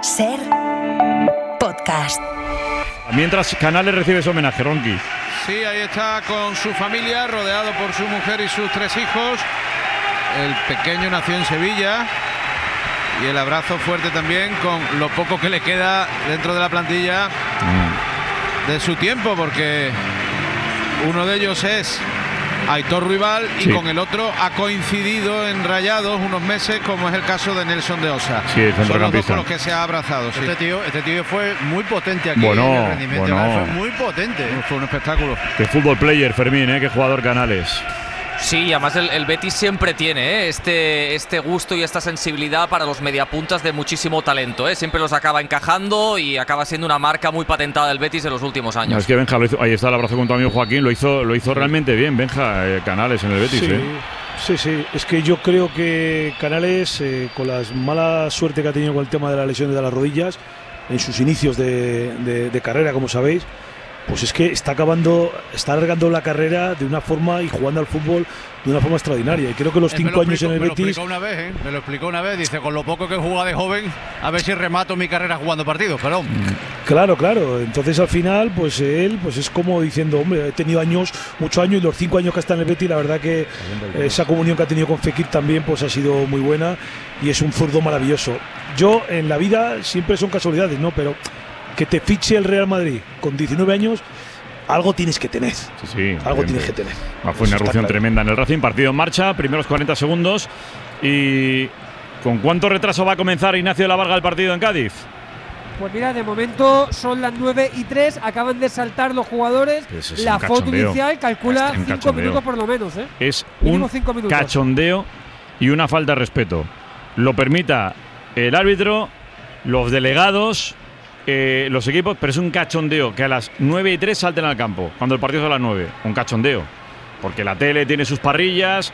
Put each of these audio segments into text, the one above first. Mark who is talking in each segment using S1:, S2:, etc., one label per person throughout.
S1: SER Podcast.
S2: Mientras Canales recibe su homenaje, Ronqui.
S3: Sí, ahí está con su familia, rodeado por su mujer y sus 3 hijos. El pequeño nació en Sevilla. Y el abrazo fuerte también con lo poco que le queda dentro de la plantilla de su tiempo, porque uno de ellos es Aitor Ruibal y
S2: sí,
S3: con el otro ha coincidido en Rayados unos meses, como es el caso de Nelson de Osa.
S2: Sí, el
S3: son los dos con
S2: centrocampista
S3: los que se ha abrazado. Sí.
S4: Este tío fue muy potente aquí
S2: Bueno,
S4: en el rendimiento.
S2: bueno.
S4: Fue muy potente.
S3: Fue un espectáculo.
S2: Qué fútbol player, Fermín, qué jugador Canales.
S5: Sí, además el Betis siempre tiene este gusto y esta sensibilidad para los mediapuntas de muchísimo talento. Siempre los acaba encajando y acaba siendo una marca muy patentada del Betis en los últimos años.
S2: No, es que Benja lo hizo, ahí está el abrazo con tu amigo Joaquín, lo hizo realmente bien, Benja, Canales en el Betis.
S6: Sí, es que yo creo que Canales, con la mala suerte que ha tenido con el tema de las lesiones de las rodillas, en sus inicios de carrera, como sabéis, pues es que está alargando la carrera de una forma y jugando al fútbol de una forma extraordinaria. Y creo que los 5 años en el Betis...
S4: Me lo explicó una vez, dice, con lo poco que jugaba de joven, a ver si remato mi carrera jugando partidos, perdón.
S6: Claro. Entonces al final, pues él pues es como diciendo, hombre, he tenido muchos años, y los 5 años que está en el Betis, la verdad que esa comunión que ha tenido con Fekir también pues ha sido muy buena y es un zurdo maravilloso. Yo en la vida siempre son casualidades, ¿no? Pero que te fiche el Real Madrid con 19 años, algo tienes que tener.
S2: Sí,
S6: algo tienes que tener.
S2: Fue una erupción tremenda en el Racing, partido en marcha, primeros 40 segundos. ¿Y con cuánto retraso va a comenzar Ignacio de la Varga el partido en Cádiz?
S7: Pues mira, de momento son las 9:03, acaban de saltar los jugadores. La foto inicial calcula 5 minutos por lo menos.
S2: Es
S7: mínimo
S2: un
S7: 5 minutos.
S2: cachondeo y una falta de respeto. Lo permita el árbitro, los delegados, los equipos, pero es un cachondeo que a las 9:03 salten al campo, cuando el partido es a las 9. Un cachondeo, porque la tele tiene sus parrillas,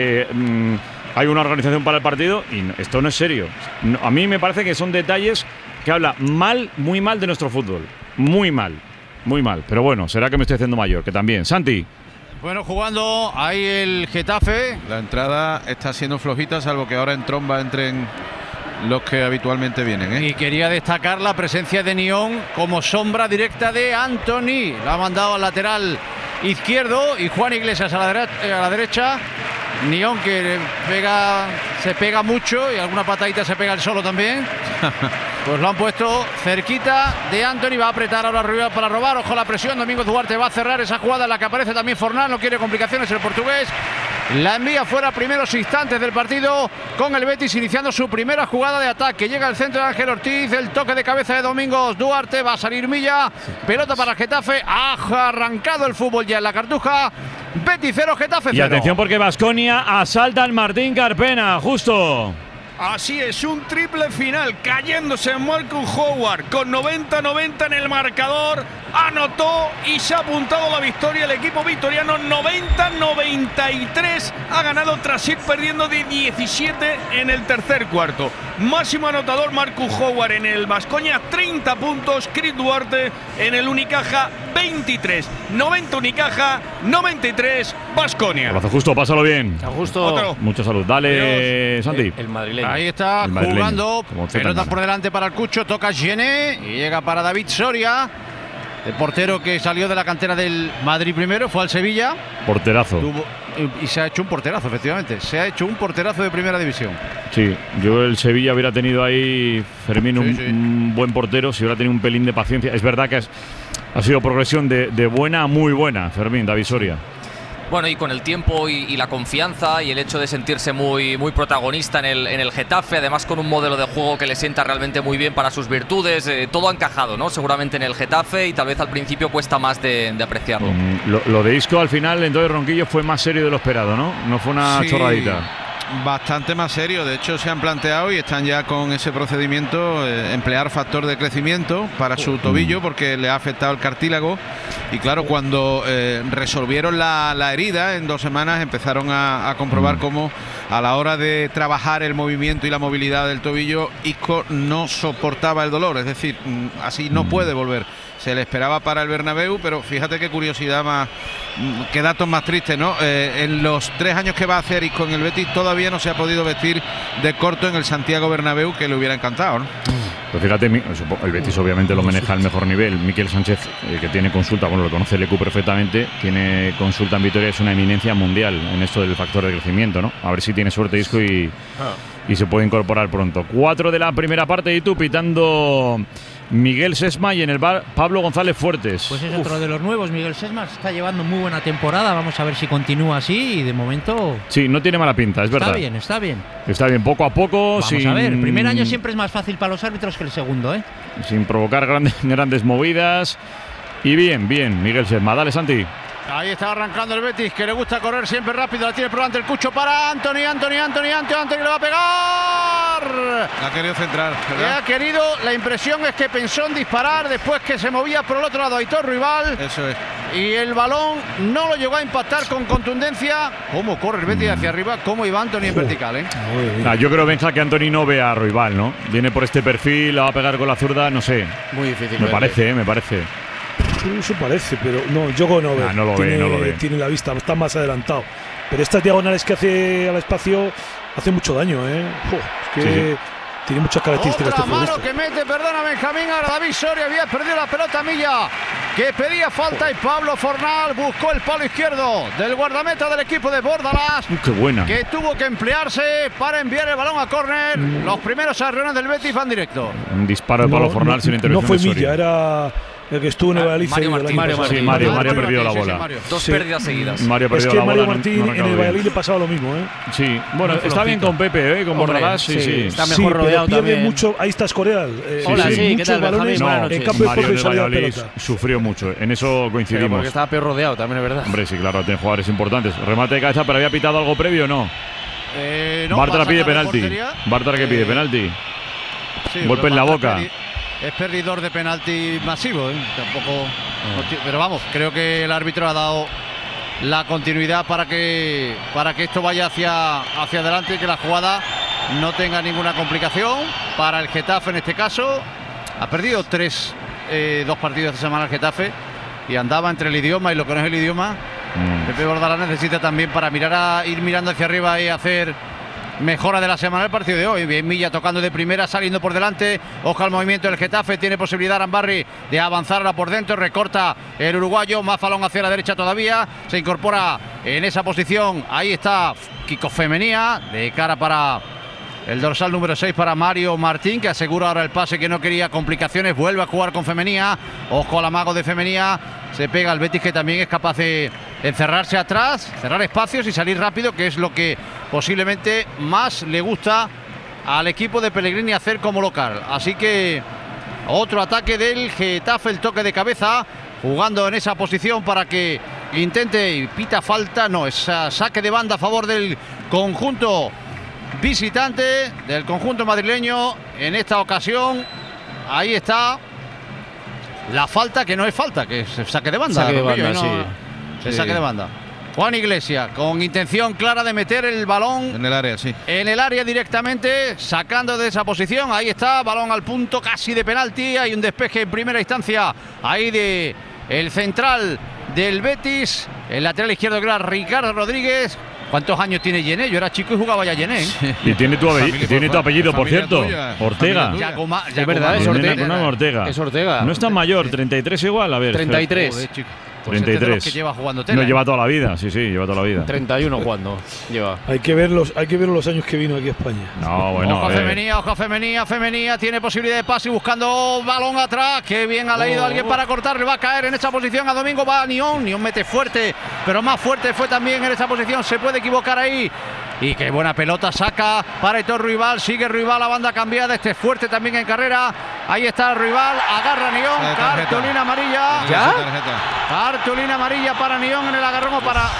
S2: hay una organización para el partido y esto no es serio. A mí me parece que son detalles que habla muy mal de nuestro fútbol. Muy mal. Pero bueno, será que me estoy haciendo mayor, que también. Santi.
S4: Bueno, jugando ahí el Getafe.
S3: La entrada está siendo flojita, salvo que ahora en tromba entren los que habitualmente vienen.
S4: Y quería destacar la presencia de Nión como sombra directa de Anthony. La ha mandado al lateral izquierdo y Juan Iglesias a la derecha. Nión que se pega mucho y alguna patadita se pega el solo también. Pues lo han puesto cerquita de Anthony. Va a apretar ahora arriba para robar. Ojo a la presión. Domingos Duarte va a cerrar esa jugada en la que aparece también Fornal. No quiere complicaciones el portugués. La envía fuera primeros instantes del partido con el Betis iniciando su primera jugada de ataque. Llega el centro de Ángel Ortiz. El toque de cabeza de Domingos Duarte. Va a salir Milla. Pelota para el Getafe. Ha arrancado el fútbol ya en la Cartuja. Betis 0, Getafe 0.
S2: Y atención porque Baskonia asalta al Martín Carpena, justo.
S8: Así es, un triple final, cayéndose en Marcus Howard con 90-90 en el marcador, anotó y se ha apuntado la victoria el equipo victoriano. 90-93 ha ganado tras ir perdiendo de 17 en el tercer cuarto. Máximo anotador Marcus Howard en el Baskonia, 30 puntos, Chris Duarte en el Unicaja, 23. 90 Unicaja, 93 Baskonia.
S2: Abrazo justo, pásalo bien.
S4: Justo.
S2: Mucha salud. Dale, Santi.
S5: El madrileño.
S4: Ahí está jugando. Pelota por delante para el Cucho. Toca Gené y llega para David Soria. El portero que salió de la cantera del Madrid primero, fue al Sevilla.
S2: Porterazo.
S4: Y se ha hecho un porterazo, efectivamente. Se ha hecho un porterazo de primera división.
S2: Sí, yo el Sevilla hubiera tenido ahí, Fermín, un buen portero, si hubiera tenido un pelín de paciencia. Es verdad que ha sido progresión de buena a muy buena, Fermín, David Soria.
S5: Bueno, y con el tiempo y la confianza y el hecho de sentirse muy protagonista en el Getafe, además con un modelo de juego que le sienta realmente muy bien para sus virtudes, todo ha encajado, ¿no? Seguramente en el Getafe, y tal vez al principio cuesta más de apreciarlo.
S2: Lo de Isco al final, entonces Ronquillo, fue más serio de lo esperado, ¿no? No fue una chorradita.
S3: Bastante más serio, de hecho se han planteado y están ya con ese procedimiento, emplear factor de crecimiento para su tobillo porque le ha afectado el cartílago, y claro, cuando resolvieron la herida en 2 semanas empezaron a comprobar cómo a la hora de trabajar el movimiento y la movilidad del tobillo, Isco no soportaba el dolor, es decir, así no puede volver. Se le esperaba para el Bernabéu, pero fíjate qué curiosidad más, qué datos más tristes, ¿no? En los 3 años que va a hacer Isco en el Betis todavía no se ha podido vestir de corto en el Santiago Bernabéu, que le hubiera encantado, ¿no?
S2: Pues fíjate, el Betis obviamente lo maneja al mejor nivel. Miquel Sánchez, que tiene consulta, bueno, lo conoce el EQ perfectamente, tiene consulta en Vitoria, es una eminencia mundial en esto del factor de crecimiento, ¿no? A ver si tiene suerte Isco y se puede incorporar pronto. 4 de la primera parte y tú pitando Miguel Sesma y en el bar Pablo González Fuertes.
S9: Pues es otro de los nuevos. Miguel Sesma está llevando muy buena temporada. Vamos a ver si continúa así y de momento.
S2: Sí, no tiene mala pinta, es verdad.
S9: Está bien, está bien.
S2: Está bien, poco a poco.
S9: Vamos a ver, el primer año siempre es más fácil para los árbitros que el segundo, ¿eh?
S2: Sin provocar grandes movidas. Y bien, Miguel Sesma. Dale, Santi.
S4: Ahí está arrancando el Betis, que le gusta correr siempre rápido. La tiene por delante el Cucho para Anthony le va a pegar.
S3: La ha querido centrar, ¿verdad?
S4: La impresión es que pensó en disparar después que se movía por el otro lado Aitor Ruibal.
S3: Eso es.
S4: Y el balón no lo llegó a impactar con contundencia. ¿Cómo corre el Betis hacia arriba? ¿Cómo iba Anthony en vertical, eh?
S2: Yo creo, Benja, que Anthony no ve a Ruibal, ¿no? Viene por este perfil, la va a pegar con la zurda, no sé.
S10: Muy difícil.
S2: Me parece.
S6: Eso parece, pero no, Yogo no ve.
S2: No lo ve.
S6: Tiene la vista, está más adelantado. Pero estas diagonales que hace al espacio hace mucho daño, ¿eh? Es que tiene muchas características.
S4: Otra mano que mete, perdona Benjamín, ahora David Soria había perdido la pelota Milla, que pedía falta y Pablo Fornal buscó el palo izquierdo del guardameta del equipo de Bordalás.
S2: ¡Qué buena!
S4: Que tuvo que emplearse para enviar el balón a córner. Los primeros arreones del Betis van directo.
S2: Un disparo de Pablo Fornal sin intervención.
S6: No fue
S2: de Soria.
S6: Milla, era el que estuvo en el Valladolid.
S2: Mario ha perdido la bola.
S5: Dos pérdidas seguidas.
S2: Mario ha perdido
S6: la bola.
S2: Mario
S6: Martín en el Valladolid le pasaba lo mismo, ¿eh?
S2: Sí, bueno, está bien con Pepe, con Bordalás, sí.
S10: Está mejor rodeado también.
S6: Mucho, ahí está Escorial.
S10: Hola, ¿qué tal, Benjamín?
S6: En campo de
S2: Mario
S6: juego salía la
S2: Valladolid
S6: pelota.
S2: sufrió mucho, en eso coincidimos.
S10: Porque estaba peor rodeado, también es verdad.
S2: Hombre, sí, claro, tiene jugadores importantes. Remate de cabeza, pero había pitado algo previo, ¿no? Bartra pide penalti. Bartra que pide penalti. Golpe en la boca.
S4: Es perdidor de penalti masivo, ¿eh? Tampoco. Pero vamos, creo que el árbitro ha dado la continuidad para que esto vaya hacia adelante y que la jugada no tenga ninguna complicación para el Getafe en este caso. Ha perdido 2 partidos de semana el Getafe y andaba entre el idioma y lo que no es el idioma. Pepe Bordalás necesita también para ir mirando hacia arriba y hacer mejora de la semana del partido de hoy. Bien Milla tocando de primera, saliendo por delante. Ojo al movimiento del Getafe. Tiene posibilidad Arambarri de avanzar ahora por dentro. Recorta el uruguayo. Más balón hacia la derecha todavía. Se incorpora en esa posición. Ahí está Kiko Femenía. De cara para el dorsal número 6 para Mario Martín, que asegura ahora el pase, que no quería complicaciones. Vuelve a jugar con Femenía. Ojo al amago de Femenía. Se pega al Betis, que también es capaz de encerrarse atrás, cerrar espacios y salir rápido, que es lo que posiblemente más le gusta al equipo de Pellegrini hacer como local. Así que otro ataque del Getafe, el toque de cabeza, jugando en esa posición para que intente y pita falta. No, es saque de banda a favor del conjunto visitante, del conjunto madrileño. En esta ocasión, ahí está la falta, que no es falta, que es saque de banda.
S10: Saque de banda,
S4: sí. Saque de banda. Juan Iglesias, con intención clara de meter el balón
S3: en el área, sí.
S4: En el área directamente, sacando de esa posición. Ahí está, balón al punto casi de penalti. Hay un despeje en primera instancia ahí de el central del Betis. El lateral izquierdo, que era Ricardo Rodríguez. ¿Cuántos años tiene Yené? Yo era chico y jugaba ya Yené.
S2: Y tiene tu apellido, por cierto. Ortega.
S4: Es verdad,
S10: es
S2: Ortega.
S10: Es Ortega.
S2: No es tan mayor, 33 igual, a ver.
S10: 33.
S4: Joder,
S2: 33.
S4: Que lleva jugando tela,
S2: no, lleva toda la vida, sí, lleva toda la vida.
S10: 31 jugando lleva.
S6: Hay que ver los años que vino aquí a España.
S2: No, bueno.
S4: Ojo a Femenía, tiene posibilidad de pase buscando balón atrás. Qué bien ha leído alguien para cortar, le va a caer en esa posición a Domingo, va a Nión mete fuerte, pero más fuerte fue también en esa posición, se puede equivocar ahí. Y qué buena pelota saca para Aitor Ruibal, sigue Ruibal, la banda cambiada, este es fuerte también en carrera. Ahí está Ruibal, agarra Nión, cartulina amarilla.
S10: ¿Ya?
S4: Cartulina amarilla para Nión en el agarrón o para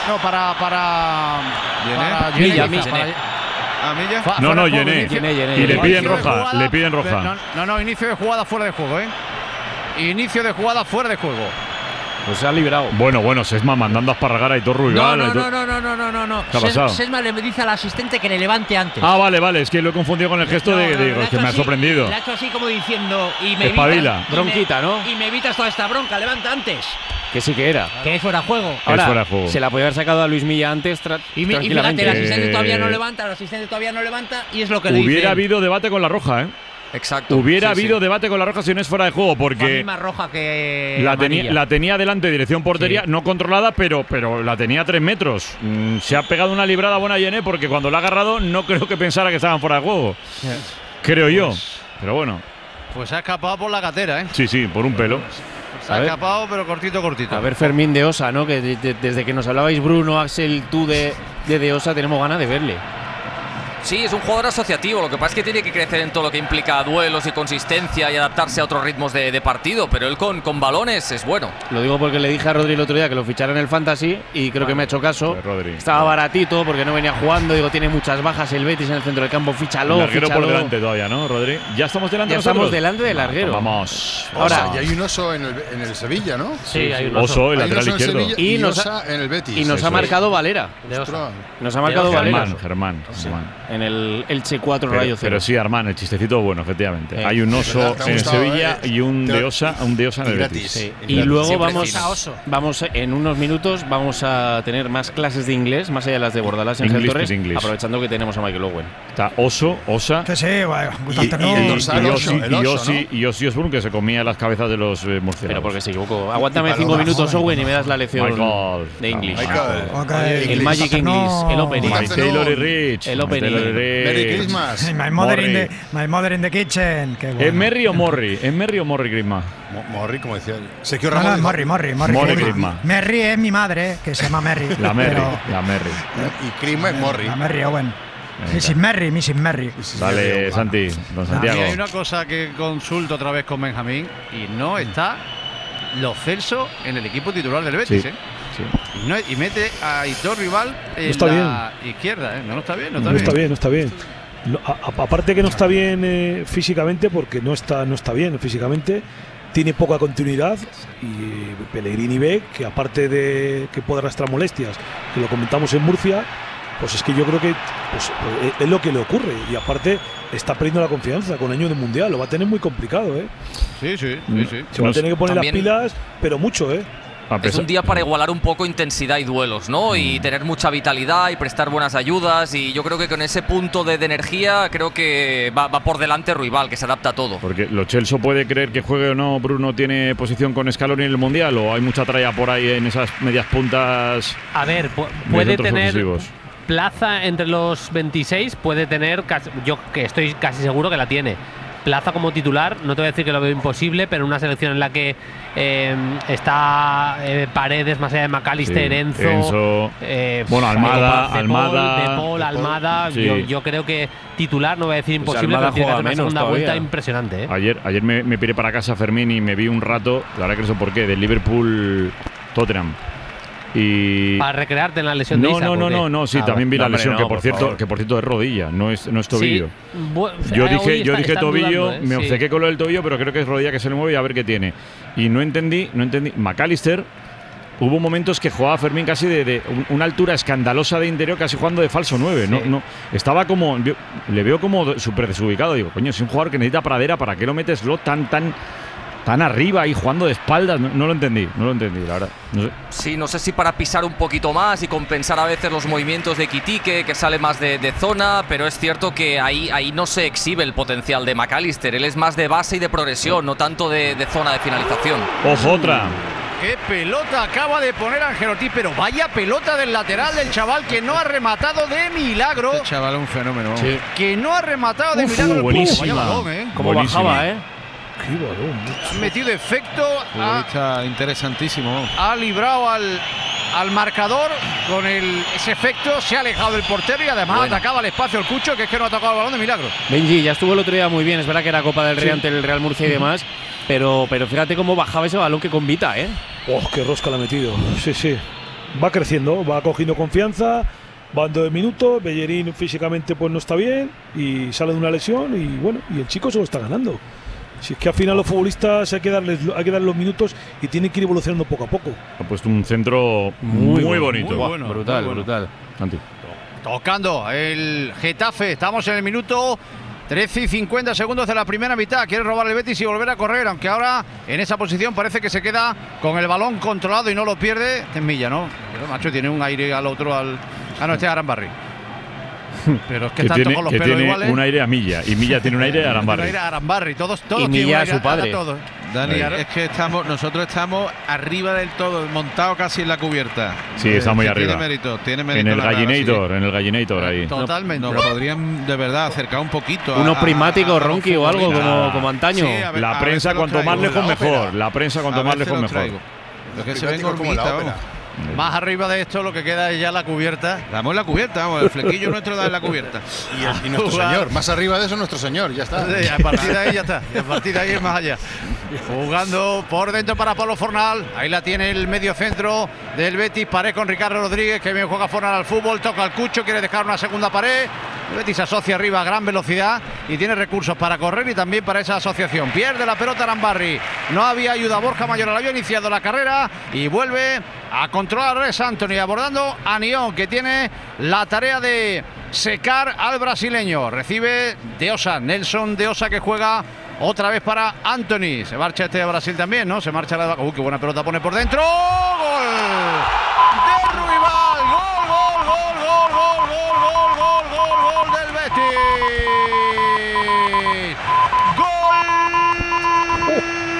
S10: Milla.
S3: Milla.
S2: No, Yené. Y le piden roja,
S4: No, inicio de jugada fuera de juego, Inicio de jugada fuera de juego.
S10: Pues se ha librado.
S2: Bueno, Sesma mandando a esparragar a Aitor Ruibal.
S9: No.
S2: ¿Qué ha pasado?
S9: Sesma le dice al asistente que le levante antes.
S2: Ah, vale, es que lo he confundido con el gesto que me ha sorprendido.
S9: Le ha hecho así como diciendo, y me
S2: espabila.
S10: Bronquita, ¿no?
S9: Y me evitas toda esta bronca, levanta antes.
S10: Que sí que era.
S9: Que es fuera de juego.
S10: Ahora,
S2: fuera de juego.
S10: Se la podía haber sacado a Luis Milla antes
S9: y fíjate, el asistente todavía no levanta, y es lo que le dice.
S2: Hubiera habido debate con la roja,
S5: Exacto.
S2: Hubiera habido debate con la roja si no es fuera de juego, porque
S9: la misma roja que
S2: la tenía delante, dirección portería, no controlada, pero la tenía a 3 metros. Se ha pegado una librada buena Yené, porque cuando la ha agarrado no creo que pensara que estaban fuera de juego. Creo yo. Pero bueno.
S4: Pues ha escapado por la gatera, ¿eh?
S2: Sí, por un pelo.
S4: Se ha escapado, pero cortito.
S10: A ver, Fermín de Osa, ¿no? Que desde que nos hablabais Bruno, Axel, tú de Osa, tenemos ganas de verle.
S5: Sí, es un jugador asociativo. Lo que pasa es que tiene que crecer en todo lo que implica duelos y consistencia y adaptarse a otros ritmos de partido. Pero él con balones es bueno.
S10: Lo digo porque le dije a Rodri el otro día que lo fichara en el Fantasy y creo que me ha hecho caso. Estaba baratito porque no venía jugando. Digo, tiene muchas bajas el Betis en el centro del campo. Fíchalo.
S2: Larguero por delante todavía, ¿no, Rodri? Ya estamos delante.
S10: Ya estamos delante del larguero.
S2: Vamos.
S11: Ahora, y hay un Oso en el Sevilla, ¿no?
S10: Sí, hay un
S2: Oso, el lateral izquierdo.
S11: Y Osa en el Betis.
S10: Y nos ha marcado Valera. Nos ha marcado Valera.
S2: Germán.
S10: En el Elche 4 Rayo 0.
S2: Pero sí, Armán, el chistecito bueno, efectivamente. Hay un Oso en Sevilla y un de Osa en el Betis.
S10: Sí. Y luego vamos en unos minutos vamos a tener más clases de inglés, más allá de las de Bordalás en Gel Torres, aprovechando que tenemos a Michael Owen.
S2: Está Oso, Osa.
S12: Sí,
S2: y Ossi Osbourne, que se comía las cabezas de los murciélagos.
S10: Pero porque se equivocó. Aguántame 5 minutos, Owen, y me das la lección de English. El Magic English, el Opening.
S2: Taylor y Rich.
S10: El Opening.
S11: Merry Christmas.
S12: My mother in the kitchen. Qué bueno.
S2: ¿Es Merry o Morri? ¿Es Merry o Morri Christmas?
S11: Morri, como decía Sergio Ramos.
S12: Morri
S2: Christmas.
S12: Merry es mi madre, que se llama Merry.
S2: La Merry.
S11: Y Christmas es Morri.
S12: La Merry Owen. Mrs. Merry.
S2: Dale, Santi, don Santiago.
S4: Hay una cosa que consulto otra vez con Benjamín y no está Lo Celso en el equipo titular del Betis,
S2: sí.
S4: Y mete a Aitor Rival en la izquierda, ¿eh? No está bien.
S6: No está bien. No, aparte que no está bien físicamente, porque no está bien físicamente, tiene poca continuidad y Pellegrini ve que aparte de que puede arrastrar molestias, que lo comentamos en Murcia, pues es que yo creo que es lo que le ocurre y aparte está perdiendo la confianza con año de mundial, lo va a tener muy complicado, ¿eh?
S4: Sí.
S6: Se va a tener que poner las pilas, pero mucho, ¿eh?
S5: Es un día para igualar un poco intensidad y duelos, ¿no? Y tener mucha vitalidad y prestar buenas ayudas. Y yo creo que con ese punto de energía, creo que va por delante Ruibal, que se adapta a todo.
S2: Porque ¿Lo Celso puede creer que juegue o no Bruno tiene posición con Scaloni en el Mundial? ¿O hay mucha tralla por ahí en esas medias puntas?
S13: A ver, puede tener plaza entre los 26, puede tener, yo que estoy casi seguro que la tiene. Plaza como titular, no te voy a decir que lo veo imposible, pero en una selección en la que está Paredes, más allá de McAllister, Enzo, Almada.
S2: Sí.
S13: Yo creo que titular, no voy a decir imposible, pero tiene que hacer una segunda vuelta impresionante, ¿eh?
S2: Ayer me piré para casa Fermín y me vi un rato, la verdad que no sé por qué, del Liverpool-Tottenham. Y
S13: para recrearte en la lesión de Isaac.
S2: Sí, también vi la lesión, que por cierto es rodilla, no es tobillo. Sí. Yo dije tobillo, me obcequé con lo del tobillo, pero creo que es rodilla que se le mueve y a ver qué tiene. Y no entendí. McAllister, hubo momentos que jugaba Fermín casi de una altura escandalosa de interior, casi jugando de falso 9. Sí. No, estaba como, le veo como súper desubicado. Digo, coño, si un jugador que necesita pradera, ¿para qué lo metes tan arriba y jugando de espaldas? No lo entendí, la verdad. No sé.
S5: Sí, no sé si para pisar un poquito más y compensar a veces los movimientos de Quitique, que sale más de zona, pero es cierto que ahí no se exhibe el potencial de McAllister. Él es más de base y de progresión, no tanto de zona de finalización.
S2: Ojo, otra.
S4: ¡Qué pelota acaba de poner Angelotti! Pero vaya pelota del lateral del chaval, que no ha rematado de milagro.
S3: Este chaval es un fenómeno.
S4: Sí. Que no ha rematado de milagro.
S2: Buenísima.
S4: Vaya balón, ¿eh?
S10: Como bajaba, ¿eh?
S6: Qué balón.
S4: Ha metido efecto.
S3: Interesantísimo.
S4: Ha librado al marcador con ese efecto. Se ha alejado del portero y además atacaba al espacio el Cucho, que es que no ha tocado el balón de milagro.
S10: Benji, ya estuvo el otro día muy bien. Es verdad que era Copa del Rey ante el Real Murcia y demás. Pero fíjate cómo bajaba ese balón que convita, ¿eh?
S6: Qué rosca le ha metido. Sí. Va creciendo, va cogiendo confianza. Van 2 minutos, Bellerín físicamente pues no está bien y sale de una lesión y el chico se lo está ganando. Si es que al final los futbolistas hay que darles los minutos y tienen que ir evolucionando poco a poco.
S2: Ha puesto un centro muy bonito.
S10: Muy bueno, brutal.
S2: Santi.
S4: Tocando el Getafe, estamos en el minuto 13 y 50 segundos de la primera mitad. Quiere robar el Betis y volver a correr, aunque ahora en esa posición parece que se queda con el balón controlado y no lo pierde. Milla, ¿no? Pero, macho, tiene un aire al otro, este Arambarri. Pero es que tanto
S2: tiene,
S4: con los
S2: que
S4: pelos
S2: tiene
S4: iguales.
S2: un aire a Milla. Y Milla tiene un aire a Arambarri.
S4: Un aire a Arambarri. Todos
S10: Y
S4: tienen
S10: Milla
S4: un
S10: a
S4: aire
S10: su padre.
S4: todos.
S3: Dani, es que nosotros estamos arriba del todo, montado casi en la cubierta.
S2: Sí, está muy arriba.
S3: Tiene mérito.
S2: En el
S3: la grada,
S2: Gallinator ahí.
S4: Totalmente.
S3: Nos podrían de verdad acercar un poquito.
S10: Unos prismáticos, Ronqui, o algo como antaño.
S3: Sí, a ver,
S2: La prensa cuanto más lejos mejor. La prensa cuanto más lejos mejor.
S3: Lo que se ven gormita, vamos.
S4: Más arriba de esto lo que queda es ya la cubierta.
S3: Damos la cubierta, vamos, el flequillo nuestro da en la cubierta.
S11: Y nuestro señor, más arriba de eso nuestro señor, ya está.
S4: Sí, a partir de ahí ya está. Y a partir de ahí es más allá. Jugando por dentro para Pablo Fornal. Ahí la tiene el medio centro del Betis. Pared con Ricardo Rodríguez, que bien juega Fornal al fútbol. Toca al Cucho, quiere dejar una segunda pared. El Betis se asocia arriba a gran velocidad y tiene recursos para correr y también para esa asociación. Pierde la pelota Arambarri. No había ayuda. Borja Mayoral había iniciado la carrera y vuelve a controlar a Res Anthony, abordando a Nión, que tiene la tarea de secar al brasileño. Recibe de Osa, Nelson de Osa, que juega otra vez para Anthony. Se marcha este de Brasil también, ¿no? Se marcha la de... qué buena pelota pone por dentro. ¡Gol! De Ruibal. Gol del Betis. Gol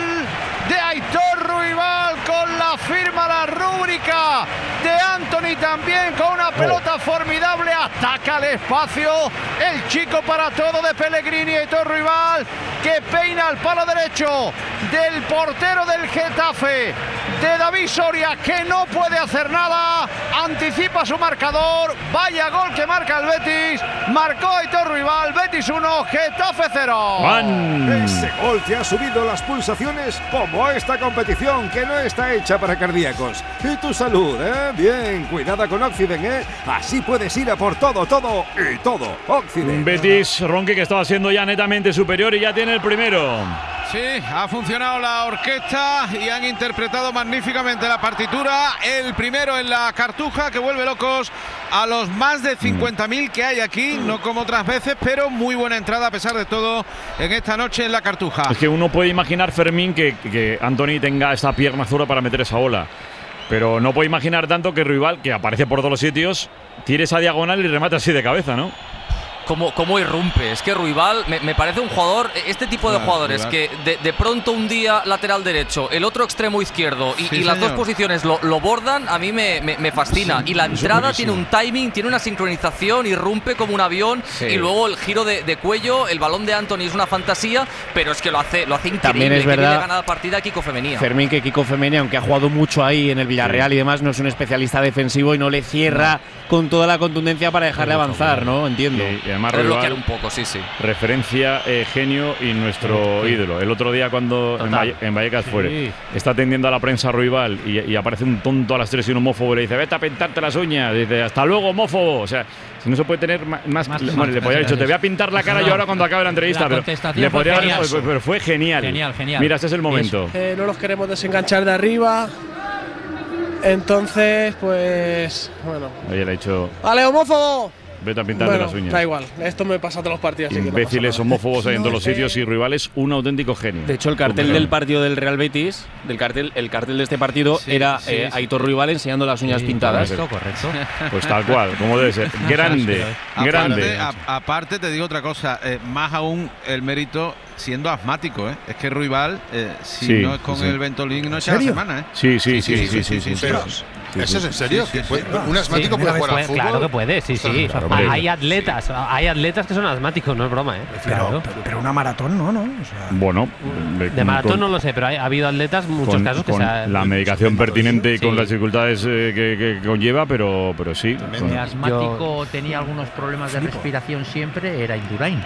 S4: de Aitor Ruibal con la firma, la rúbrica de Anthony también, con una pelota formidable. Ataca al espacio el chico para todo de Pellegrini. Aitor Ruibal, que peina el palo derecho del portero del Getafe, de David Soria, que no puede hacer nada. Anticipa su marcador. Vaya gol que marca el Betis. Marcó Aitor Ruibal. Betis 1, Getafe 0.
S14: Ese gol te ha subido las pulsaciones como a esta competición, que no está hecha para cardíacos. Y tu salud, bien, cuidada con Oxiden, así puedes ir a por todo y todo. Oxiden.
S2: Un Betis, Ronqui, que estaba siendo ya netamente superior y ya tiene el primero.
S3: Sí, ha funcionado la orquesta y han interpretado magníficamente la partitura. El primero en la Cartuja, que vuelve locos a los más de 50.000 que hay aquí, no como otras veces, pero muy buena entrada a pesar de todo en esta noche en la Cartuja.
S2: Es que uno puede imaginar, Fermín, que Anthony tenga esta pierna zurda para meter esa ola. Pero no puede imaginar tanto que Ruibal, que aparece por todos los sitios, tire esa diagonal y remate así de cabeza, ¿no?
S5: Cómo irrumpe. Es que Ruibal me parece un jugador, este tipo de jugadores que de pronto un día lateral derecho, el otro extremo izquierdo y las dos posiciones lo bordan, a mí me fascina. Y la entrada tiene un timing, tiene una sincronización, irrumpe como un avión y luego el giro de cuello, el balón de Anthony es una fantasía, pero es que lo hace increíble.
S10: También es verdad,
S5: que ganada partida Kiko Femenia.
S10: Fermín, que Kiko Femenia, aunque ha jugado mucho ahí en el Villarreal y demás, no es un especialista defensivo y no le cierra con toda la contundencia para dejarle avanzar, ¿no? Entiendo.
S2: Y además Ruibal,
S5: un poco, sí.
S2: Referencia, genio y nuestro ídolo. El otro día cuando en Vallecas está atendiendo a la prensa Ruibal y aparece un tonto a las 3 y un homófobo le dice: vete a pintarte las uñas. Dice: hasta luego, homófobo. O sea, si no se puede tener más bueno, le podría haber dicho: te voy a pintar la cara yo ahora cuando acabe la entrevista. Pero fue genial.
S15: Genial.
S2: Mira, este es el momento.
S15: No los queremos desenganchar de arriba. Entonces, pues bueno.
S2: Oye, le ha dicho:
S15: ¡ale, homófobo!
S2: Vete a pintarte las uñas.
S15: Da igual, esto me pasa a todos los partidos.
S2: Imbéciles, homófobos hay en todos los sitios y Ruibal es un auténtico genio.
S10: De hecho, el cartel del partido del Real Betis, el cartel de este partido era Aitor Ruibal enseñando las uñas pintadas.
S9: Correcto.
S2: Pues tal cual, como debe ser. Grande.
S3: Aparte, te digo otra cosa, más aún el mérito siendo asmático, Es que Ruibal, si no es con el Ventolin, no echa la semana,
S2: Sí.
S11: ¿Eso es en serio? ¿Un asmático puede jugar al fútbol?
S13: Claro que puede, sí.
S2: Claro,
S13: hay atletas que son asmáticos, no es broma,
S12: Pero una maratón no, ¿no? O sea,
S2: bueno,
S13: de maratón no lo sé, pero ha habido atletas, muchos casos que
S2: con la medicación pertinente y con las dificultades que conlleva, pero sí.
S9: El asmático tenía algunos problemas de respiración siempre, era Indurain.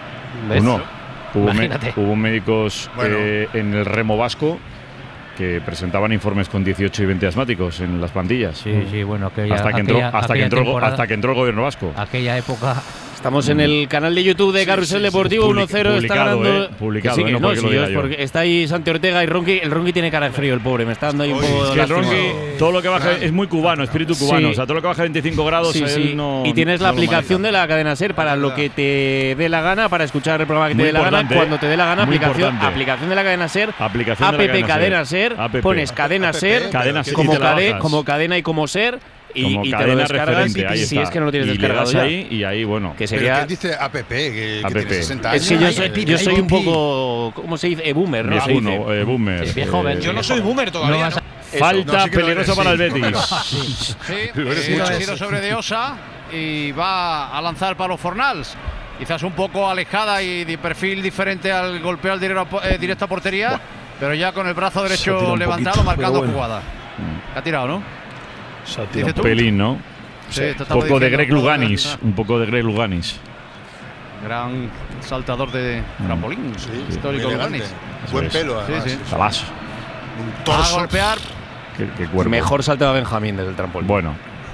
S2: Hubo médicos en el remo vasco que presentaban informes con 18 y 20 asmáticos en las plantillas.
S9: Sí, bueno,
S2: hasta que entró el gobierno vasco.
S9: Aquella época.
S10: Estamos en el canal de YouTube de Carrusel Deportivo, 1-0 está ganando.
S2: Publicado,
S10: está ahí Santi Ortega y Ronqui. El Ronqui tiene cara de frío, el pobre, me está dando ahí un poco
S2: de lástima. Todo lo que baja es muy cubano, espíritu cubano, o sea, todo lo que baja a 25 grados no.
S10: Y tienes la aplicación de la cadena SER para lo que te dé la gana, para escuchar el programa que te dé la gana, cuando te dé la gana, aplicación de la cadena SER, app cadena SER, pones cadena SER, como cadena y como SER, y te lo descargas si es que no lo tienes descargado ya.
S2: Y ahí, bueno.
S11: Que sería. ¿Quién dice app? Que tiene 60 años.
S10: Es que yo soy un poco, ¿cómo se dice? Boomer, ¿no?
S2: Boomer.
S13: Viejo,
S15: yo no soy boomer todavía.
S2: Falta peligrosa para el Betis.
S4: Ha sido sobre de Osa y va a lanzar para los Fornals. Quizás un poco alejada y de perfil diferente al golpeo al directo a portería, pero ya con el brazo derecho levantado, marcando jugada. Ha tirado, ¿no?
S2: Un pelín, ¿no?
S4: Sí,
S2: un poco de Greg Luganis. Un poco de Greg Luganis.
S4: Gran saltador de trampolín, histórico Luganis.
S11: Buen pelo, además.
S4: Sí.
S2: Tabazo.
S11: Un torso.
S4: A golpear.
S2: Qué cuerpo.
S10: Mejor saltaba Benjamín desde el trampolín.
S2: Bueno.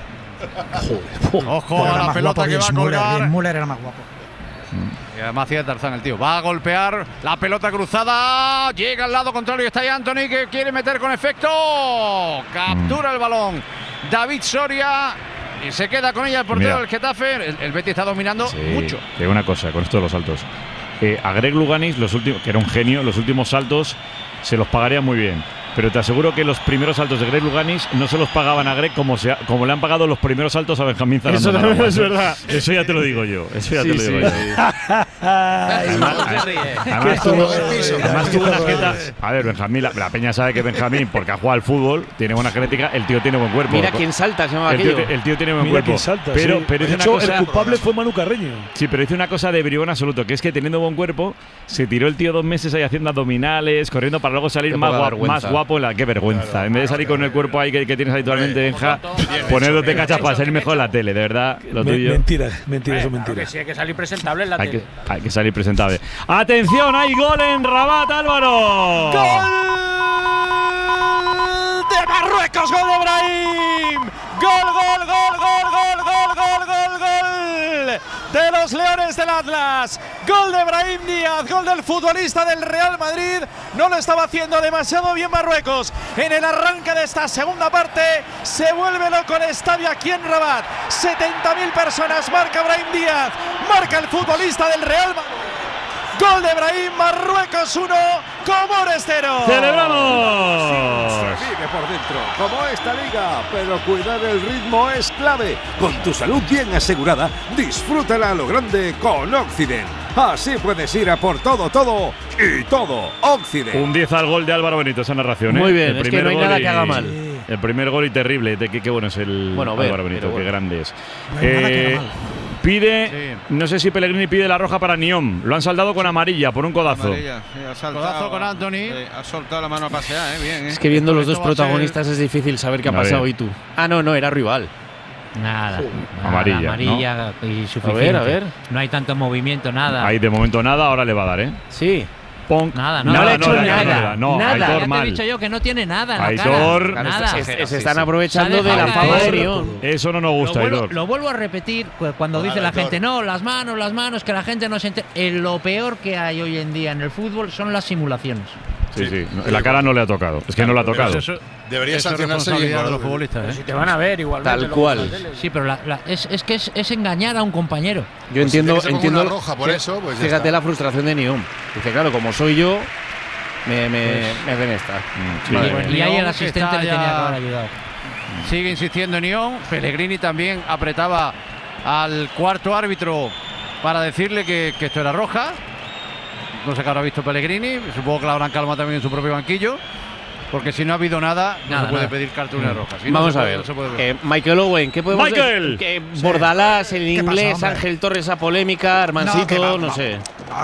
S4: Ojo a la pelota que va a colgar.
S12: Müller era más guapo.
S4: Y además hacía Tarzán el tío. Va a golpear la pelota cruzada. Llega al lado contrario. Está ahí Anthony que quiere meter con efecto. Captura el balón David Soria. Y se queda con ella el portero del Getafe. El Betis está dominando mucho.
S2: Te digo una cosa con esto de los saltos. A Greg Luganis, que era un genio, los últimos saltos se los pagaría muy bien. Pero te aseguro que los primeros saltos de Greg Luganis no se los pagaban a Greg como le han pagado los primeros saltos a Benjamín Zarandona.
S10: Eso también es verdad.
S2: Eso ya te lo digo yo. Además tuvo una jeta. A ver, Benjamín, la peña sabe que Benjamín, porque ha jugado al fútbol, tiene buena genética, el tío tiene buen cuerpo.
S10: Mira quién salta, se llama aquello.
S2: El tío tiene buen cuerpo. Pero
S6: de hecho, el culpable fue Manu Carreño.
S2: Sí, pero hizo una cosa de bribón absoluto, que es que teniendo buen cuerpo, se tiró el tío 2 meses ahí haciendo abdominales, corriendo para luego salir más guapo. Qué vergüenza. En vez de salir con el cuerpo ahí que tienes habitualmente, Benja, ponérdote cachas para salir mejor en la tele, de verdad. Lo tuyo.
S6: Mentira, eso es mentira.
S15: Que sí, hay que salir presentable en la tele.
S2: Hay que salir presentable. ¡Atención! ¡Hay gol en Rabat, Álvaro!
S16: ¡Gol de Marruecos! ¡Gol de Brahim! ¡Gol de los Leones del Atlas! ¡Gol de Brahim Díaz! ¡Gol del futbolista del Real Madrid! No lo estaba haciendo demasiado bien Marruecos. En el arranque de esta segunda parte se vuelve loco el estadio aquí en Rabat. 70.000 personas. Marca Brahim Díaz. Marca el futbolista del Real Madrid. Gol de Brahim, Marruecos 1, Comores 0.
S2: ¡Celebramos!
S14: Se vive por dentro, como esta liga, pero cuidar el ritmo es clave. Con tu salud bien asegurada, disfrútala a lo grande con Occident. Así puedes ir a por todo y todo. Occident.
S2: Un 10 al gol de Álvaro Benito, esa narración.
S10: Muy bien, es que no hay nada que haga mal.
S2: El primer gol y terrible. Qué bueno es el Álvaro Benito, qué grande es.
S12: No hay nada que haga mal.
S2: Pide, no sé si Pellegrini pide la roja para Niom. Lo han saldado con amarilla por un codazo.
S4: Codazo con Anthony.
S3: Ha soltado la mano a pasear, bien.
S10: Es que viendo los dos protagonistas es difícil saber qué ha pasado y tú. No, era rival.
S9: Nada,
S2: amarilla
S9: y suficiente.
S10: A ver.
S9: No hay tanto movimiento, nada.
S2: Ahí de momento nada, ahora le va a dar, ¿eh?
S10: Sí.
S9: Nada,
S10: no le ha hecho nada.
S9: Aitor, ya te he dicho yo que no tiene nada en la
S2: Aitor,
S9: cara. Nada.
S10: Se están aprovechando de la fama de Nión.
S2: Eso no nos gusta, Aitor.
S9: Lo vuelvo a repetir cuando dice la gente, no, las manos, que la gente no se entera. Lo peor que hay hoy en día en el fútbol son las simulaciones.
S2: Sí. La cara no le ha tocado. Es que no le ha tocado.
S11: Debería sancionarse
S4: de los futbolistas.
S15: Si te van a ver igualmente.
S10: Tal cual.
S9: Sí, pero es que es engañar a un compañero.
S10: Yo entiendo
S11: una roja por eso. Pues
S10: fíjate la frustración de Nión. Dice, claro, como soy yo, me hacen esta.
S9: Y ahí el asistente le tenía que haber ayudado.
S4: Sigue insistiendo en Nión. Pellegrini también apretaba al cuarto árbitro para decirle que esto era roja. No sé qué habrá visto Pellegrini. Supongo que la habrán calmado también en su propio banquillo. Porque si no ha habido nada, no se puede pedir cartulina roja.
S10: Vamos a ver. Michael Owen, ¿qué podemos decir? Bordalás, el inglés, Ángel Torres, esa polémica, Armancito, no sé.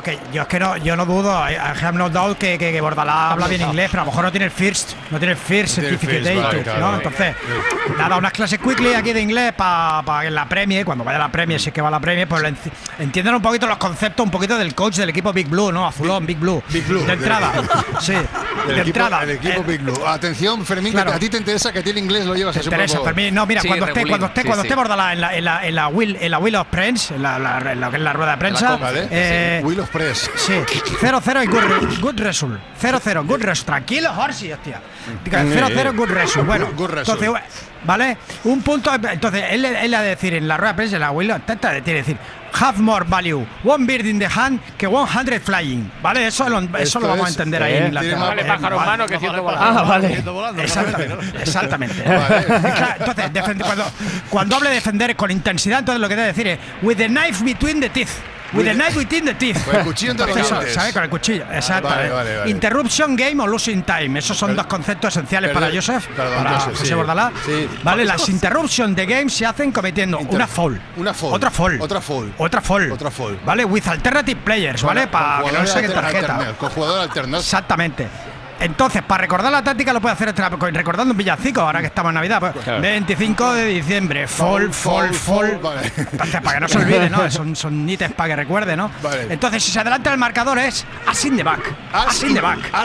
S12: Yo no dudo. I have no doubt que Bordalás habla bien inglés, pero a lo mejor no tiene el first certificate, ¿no? Entonces, nada, unas clases quickly aquí de inglés para en la Premier, cuando vaya a la Premier, si es que va a la Premier, pues entiendan un poquito los conceptos, un poquito del coach del equipo Big Blue, ¿no? Azulón, Big Blue. De entrada. Sí, de entrada.
S11: El equipo Big Blue. Atención, Fermín, que a ti te interesa que a ti el inglés lo llevas a su propio.
S12: Fermín. No, mira, cuando esté Bordalás en la Wheel of Press, en lo que es la rueda de prensa.
S11: Wheel of Press.
S12: Sí, 0-0 y good result. 0-0, good result. Tranquilo, Horsi, hostia. 0-0, good result. Bueno, entonces, ¿vale? Un punto. Entonces, él ha de decir en la rueda de prensa, en la Wheel, tiene que decir, have more value one bird in the hand que 100 flying, ¿vale? Eso lo vamos a entender ahí en Inglaterra.
S15: Vale, pájaro en mano que 100 volando.
S10: Ah, vale.
S12: Exactamente. Entonces, cuando hable de defender con intensidad, entonces lo que debe decir es with the knife between the teeth. With the knife between the teeth.
S11: Con el cuchillo entre los dientes.
S12: ¿Sabes? Con el cuchillo. Exacto.
S11: Vale.
S12: Interruption game o losing time. Esos son dos conceptos esenciales para Joseph. Para José Bordalás. Sí. Vale, las interruption de game se hacen cometiendo una foul. Otra foul. Vale, with alternative players, ¿vale? Para que no le saquen tarjeta.
S11: Con jugador alternativo.
S12: Exactamente. Entonces, para recordar la táctica lo puede hacer recordando un villancico, ahora que estamos en Navidad. Pues, claro. 25 de diciembre, fall. Vale. Entonces, para que no se olvide, ¿no? Son ítems para que recuerde, ¿no? Vale. Entonces, si se adelanta el marcador es as in the back. As in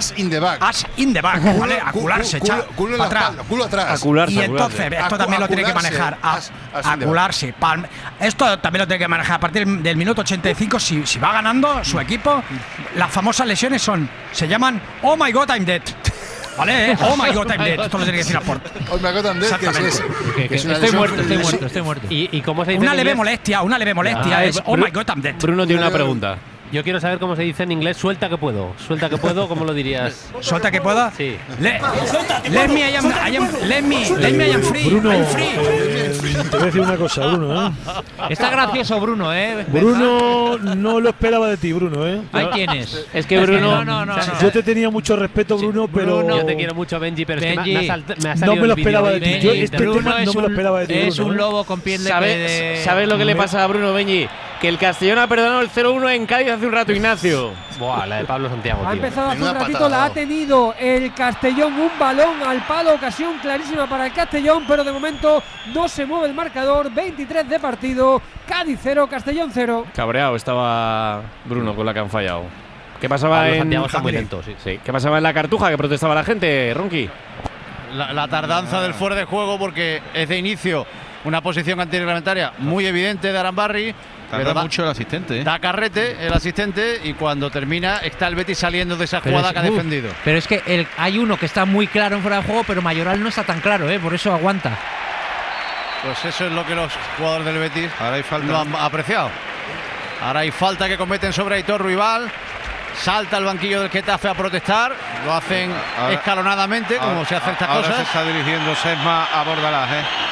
S12: the back, ¿vale? Acularse,
S11: culo atrás.
S12: Y entonces, esto también lo tiene que manejar. Acularse. Esto también lo tiene que manejar a partir del minuto 85. Si va ganando su equipo, las famosas lesiones se llaman Oh my God, I'm dead. ¿Vale? Oh my God, I'm dead. Esto lo tiene que decir a Porto.
S11: Oh my God, I'm dead.
S10: Que es estoy muerto.
S13: ¿Y cómo se dice
S12: una leve molestia es Oh my God, I'm dead.
S10: Bruno tiene una pregunta.
S13: Yo quiero saber cómo se dice en inglés suelta que puedo. ¿Cómo lo dirías?
S12: ¿Suelta que puedo?
S13: Sí.
S12: Let me I am free.
S6: Bruno,
S12: I'm free.
S6: Te voy a decir una cosa, Bruno,
S9: Está gracioso Bruno,
S6: Bruno, no lo esperaba de ti, Bruno,
S9: ¿Hay quiénes?
S10: Es que Bruno…
S9: No.
S6: Yo te tenía mucho respeto, Bruno, pero…
S13: Yo te quiero mucho, Benji, pero
S9: Benji,
S13: es que me ha salido
S6: no me lo esperaba de ti. Yo este tema no me lo esperaba de ti,
S9: Es
S6: Bruno,
S9: un lobo con piel de…
S10: ¿Sabes lo que le pasa a Bruno, Benji? Que el Castellón ha perdonado el 0-1 en Cádiz hace un rato, Ignacio.
S13: Buah, la de Pablo Santiago, tío.
S7: Ha empezado hace un ratito, la ha tenido el Castellón, un balón al palo, ocasión clarísima para el Castellón, pero de momento no se mueve el marcador. 23 de partido, Cádiz 0, Castellón 0.
S10: Cabreado estaba Bruno con la que han fallado. ¿Qué pasaba
S13: Pablo
S10: en
S13: Santiago está muy lento, sí.
S10: ¿Qué pasaba en la Cartuja que protestaba la gente, Ronqui?
S4: La tardanza del fuera de juego, porque es de inicio una posición antirreglamentaria muy evidente de Arambarri.
S3: Tarda mucho el asistente.
S4: Da carrete el asistente y cuando termina está el Betis saliendo de esa jugada que ha defendido.
S9: Pero es que hay uno que está muy claro en fuera de juego, pero Mayoral no está tan claro, por eso aguanta.
S4: Pues eso es lo que los jugadores del Betis
S3: ahora hay falta.
S4: no han apreciado. Ahora hay falta que cometen sobre Aitor Ruibal. Salta al banquillo del Getafe a protestar. Lo hacen escalonadamente, como se hacen estas cosas.
S3: Ahora se está dirigiendo Sesma a Bordalás,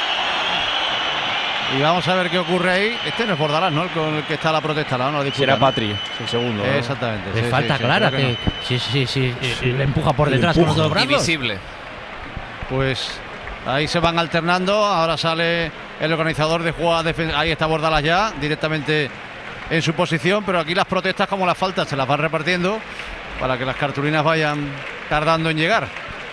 S4: Y vamos a ver qué ocurre ahí. Este no es Bordalás, ¿no? Con el que está la protesta, ¿no? La disputa,
S10: era Patri, el segundo.
S4: Exactamente.
S9: Es falta clara. Sí. Le empuja por detrás con los dos brazos.
S5: Invisible.
S4: Pues ahí se van alternando. Ahora sale el organizador de jugada. Ahí está Bordalás ya, directamente en su posición. Pero aquí las protestas, como las faltas, se las van repartiendo para que las cartulinas vayan tardando en llegar.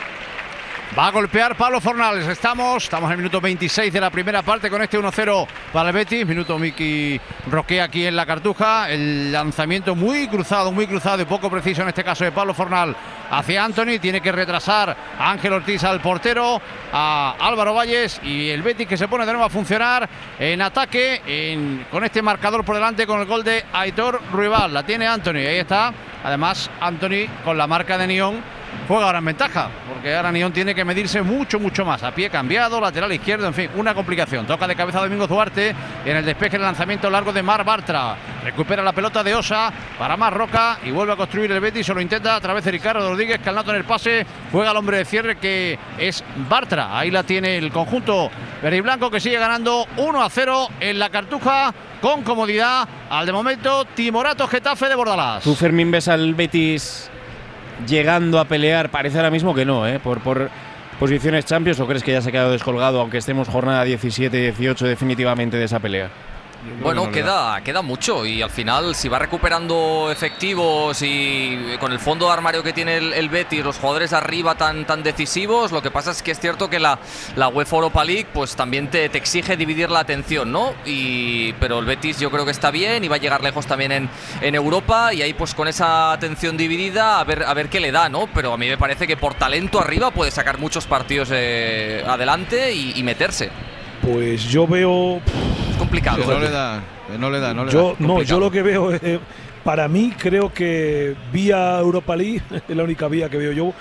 S4: Va a golpear Pablo Fornals. Estamos en el minuto 26 de la primera parte con este 1-0 para el Betis. Minuto Miki Roque aquí en la Cartuja. El lanzamiento muy cruzado y poco preciso en este caso de Pablo Fornals hacia Anthony. Tiene que retrasar a Ángel Ortiz al portero, a Álvaro Valles, y el Betis que se pone de nuevo a funcionar en ataque con este marcador por delante con el gol de Aitor Ruibal. La tiene Anthony. Ahí está. Además, Anthony con la marca de Nión juega ahora en ventaja, porque ahora Nión tiene que medirse mucho más. A pie cambiado, lateral izquierdo, en fin, una complicación. Toca de cabeza Domingos Duarte en el despeje del lanzamiento largo de Marc Bartra. Recupera la pelota de Osa para Marroca y vuelve a construir el Betis. Se lo intenta a través de Ricardo Rodríguez, Calnato en el pase. Juega al hombre de cierre que es Bartra. Ahí la tiene el conjunto verde y blanco, que sigue ganando 1-0 en la Cartuja con comodidad. Al de momento, timorato Getafe de Bordalás.
S10: ¿Tú, Fermín, ves al Betis llegando a pelear? Parece ahora mismo que no, por posiciones Champions, ¿o crees que ya se ha quedado descolgado, aunque estemos jornada 17-18 definitivamente de esa pelea?
S5: Bueno, queda mucho, y al final, si va recuperando efectivos y con el fondo de armario que tiene el Betis, los jugadores arriba tan decisivos, lo que pasa es que es cierto que la UEFA Europa League pues también te exige dividir la atención, ¿no? Pero el Betis yo creo que está bien y va a llegar lejos también en Europa, y ahí pues con esa atención dividida a ver qué le da, ¿no? Pero a mí me parece que por talento arriba puede sacar muchos partidos adelante y meterse.
S6: Pues yo veo…
S5: Es complicado.
S3: No le da.
S6: Yo lo que veo es… Para mí, creo que vía Europa League, es la única vía que veo yo,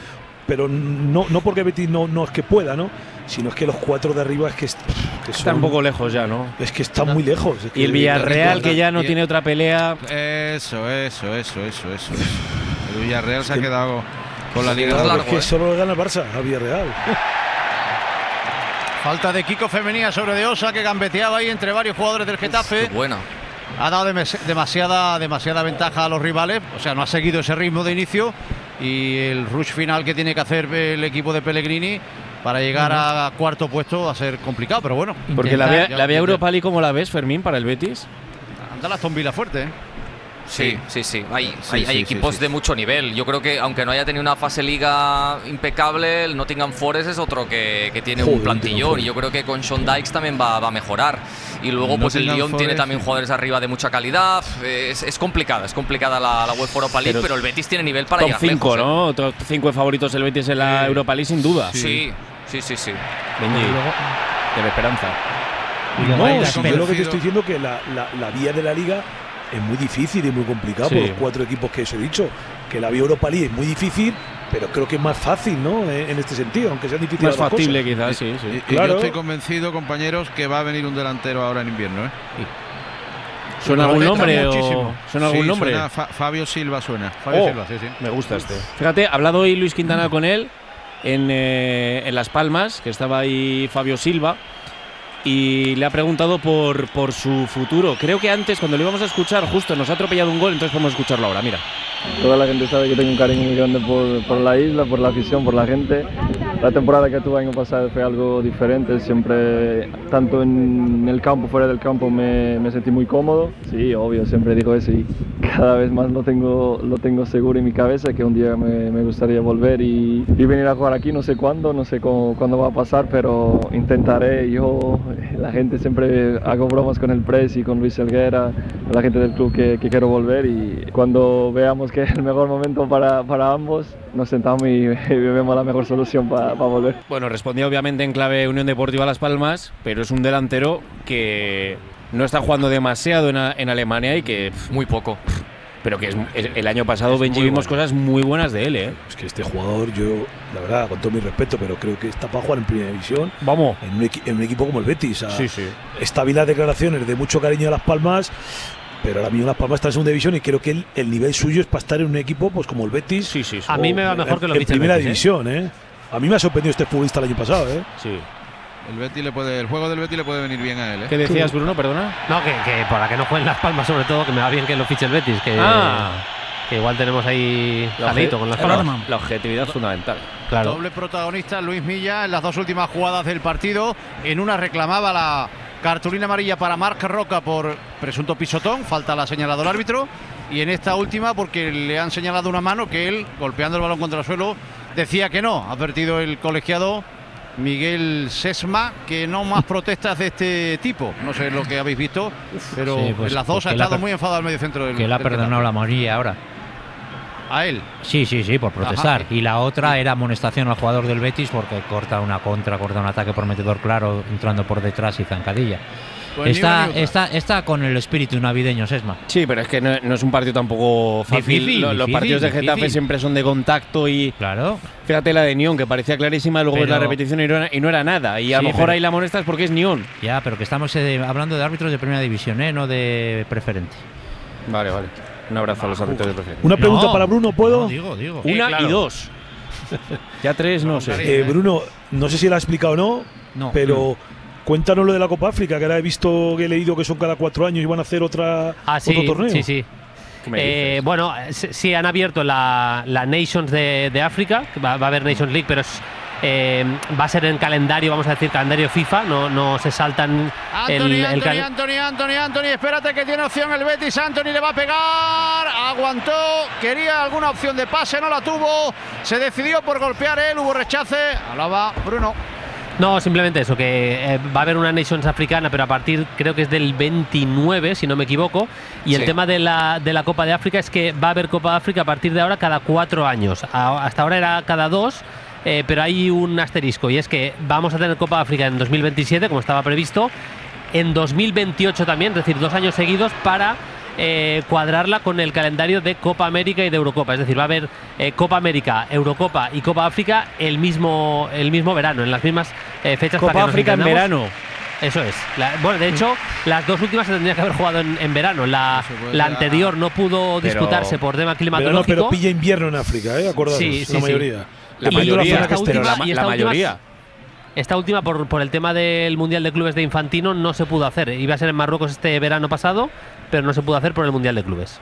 S6: pero no porque Betis no es que pueda, ¿no? Sino es que los 4 de arriba es que
S10: están un poco lejos ya, ¿no?
S6: Es que están muy lejos. Es que
S10: y el Villarreal, que ya no tiene otra pelea.
S3: Eso. El Villarreal se ha quedado con la liga.
S6: Claro, es que solo gana el Barça a Villarreal.
S4: Falta de Kiko Femenía sobre De Osa, que gambeteaba ahí entre varios jugadores del Getafe.
S5: Qué buena.
S4: Ha dado demasiada ventaja a los rivales, o sea, no ha seguido ese ritmo de inicio, y el rush final que tiene que hacer el equipo de Pellegrini para llegar a cuarto puesto va a ser complicado, pero bueno.
S10: Porque la vía Europa League, ¿cómo la ves, Fermín, para el Betis?
S4: Anda la Aston Villa fuerte, ¿eh?
S5: Sí. Hay equipos de mucho nivel. Yo creo que, aunque no haya tenido una fase liga impecable, el Nottingham Forest es otro que tiene un plantillón. Y yo creo que con Sean Dykes también va a mejorar. Y luego, pues el Lyon tiene también jugadores arriba de mucha calidad. Es complicada la UEFA Europa League, pero el Betis tiene nivel para llegar lejos.
S10: Top 5, ¿no? Top 5 favoritos el Betis en la Europa League, sin duda.
S5: Sí.
S10: Benji, de esperanza.
S6: Yo lo que te estoy diciendo que la vía de la liga es muy difícil y muy complicado por los 4 equipos que os he dicho. Que la vía Europa League es muy difícil, pero creo que es más fácil, ¿no? En este sentido, aunque sea difícil.
S10: Más factible, quizás, sí.
S3: Y yo estoy convencido, compañeros, que va a venir un delantero ahora en invierno, ¿eh?
S10: ¿Suena algún nombre? ¿Suena algún nombre?
S3: Fabio Silva suena.
S4: Fabio Silva, sí.
S10: Me gusta este. Fíjate, ha hablado hoy Luis Quintana con él en Las Palmas, que estaba ahí Fabio Silva, y le ha preguntado por su futuro. Creo que antes, cuando lo íbamos a escuchar, justo nos ha atropellado un gol, entonces podemos escucharlo ahora, mira.
S17: Toda la gente sabe que tengo un cariño muy grande por la isla, por la afición, por la gente. La temporada que tuve el año pasado fue algo diferente, siempre, tanto en el campo, fuera del campo, me sentí muy cómodo. Sí, obvio, siempre digo eso y cada vez más lo tengo seguro en mi cabeza, que un día me gustaría volver y venir a jugar aquí, no sé cuándo, no sé cuándo va a pasar, pero intentaré. La gente siempre hago bromas con el Press y con Luis Helguera, con la gente del club que quiero volver, y cuando veamos que es el mejor momento para ambos, nos sentamos y vemos la mejor solución para volver.
S10: Bueno, respondía obviamente en clave Unión Deportiva Las Palmas, pero es un delantero que no está jugando demasiado en Alemania y que
S5: muy poco.
S10: Pero que el año pasado, Benji, vimos cosas muy buenas de él, ¿eh?
S6: Es que este jugador, yo, la verdad, con todo mi respeto, pero creo que está para jugar en primera división.
S10: Vamos.
S6: En un equipo como el Betis.
S10: Sí.
S6: Está bien las declaraciones de mucho cariño a Las Palmas, pero ahora mismo Las Palmas está en segunda división y creo que el nivel suyo es para estar en un equipo pues como el Betis.
S10: Sí.
S13: A mí me va mejor que lo
S6: en primera división, ¿eh? A mí me ha sorprendido este futbolista el año pasado, ¿eh?
S10: Sí.
S3: El juego del Betis le puede venir bien a él, ¿eh?
S10: ¿Qué decías, Bruno? Perdona.
S13: No, que para que no jueguen Las Palmas, sobre todo, que me va bien que lo fiche el Betis, que igual tenemos ahí jalito con Las Palmas.
S10: La objetividad es fundamental.
S13: Claro.
S4: Doble protagonista Luis Milla en las 2 últimas jugadas del partido. En una reclamaba la cartulina amarilla para Marc Roca por presunto pisotón, falta la ha señalado el árbitro, y en esta última porque le han señalado una mano que él, golpeando el balón contra el suelo, decía que no. Ha advertido el colegiado Miguel Sesma que no más protestas de este tipo. No sé lo que habéis visto, pero
S9: sí, pues,
S4: en las dos ha estado muy enfadado el mediocentro del.
S9: Que le ha perdonado la amarilla ahora.
S4: ¿A él?
S9: Sí, por protestar. Y la otra era amonestación al jugador del Betis porque corta un ataque prometedor claro, entrando por detrás y zancadilla. Pues está con el espíritu navideño, Sesma.
S10: Sí, pero es que no es un partido tampoco fácil. Los partidos de Getafe siempre son de contacto y…
S9: Claro.
S10: Fíjate la de Nyon, que parecía clarísima, luego ves la repetición y no era nada. Y a lo mejor ahí la amonestas porque es Nyon.
S9: Ya, pero que estamos hablando de árbitros de primera división, no de preferente.
S10: Vale. Un abrazo a los árbitros de preferente.
S6: Una pregunta para Bruno, ¿puedo?
S9: Digo.
S10: Una y dos. Ya 3, no sé.
S6: Bruno, no sé si lo ha explicado o no, pero… Cuéntanos lo de la Copa África, que ahora he leído que son cada 4 años y van a hacer otro torneo.
S13: Sí. Bueno, sí han abierto la Nations de África, va a haber Nations League, pero va a ser en calendario, vamos a decir, calendario FIFA, no se saltan
S4: Anthony, espérate que tiene opción el Betis. Anthony le va a pegar, aguantó, quería alguna opción de pase, no la tuvo, se decidió por golpear él, hubo rechace, alaba Bruno.
S13: No, simplemente eso, que va a haber una Nations africana, pero a partir, creo que es del 29, si no me equivoco. Y el tema de la Copa de África es que va a haber Copa de África a partir de ahora cada 4 años. Hasta ahora era cada 2, pero hay un asterisco, y es que vamos a tener Copa de África en 2027, como estaba previsto, en 2028 también, es decir, 2 años seguidos para cuadrarla con el calendario de Copa América y de Eurocopa. Es decir, va a haber Copa América, Eurocopa y Copa África el mismo verano, en las mismas fechas.
S10: Copa África en verano.
S13: Eso es. Bueno, de hecho, las dos últimas se tendrían que haber jugado en verano. La anterior no pudo disputarse por tema climatológico.
S6: Pero pilla invierno en África, acordaros,
S13: sí,
S6: la mayoría.
S10: La mayoría.
S13: Esta última, por el tema del Mundial de Clubes de Infantino, no se pudo hacer. Iba a ser en Marruecos este verano pasado, pero no se pudo hacer por el Mundial de Clubes.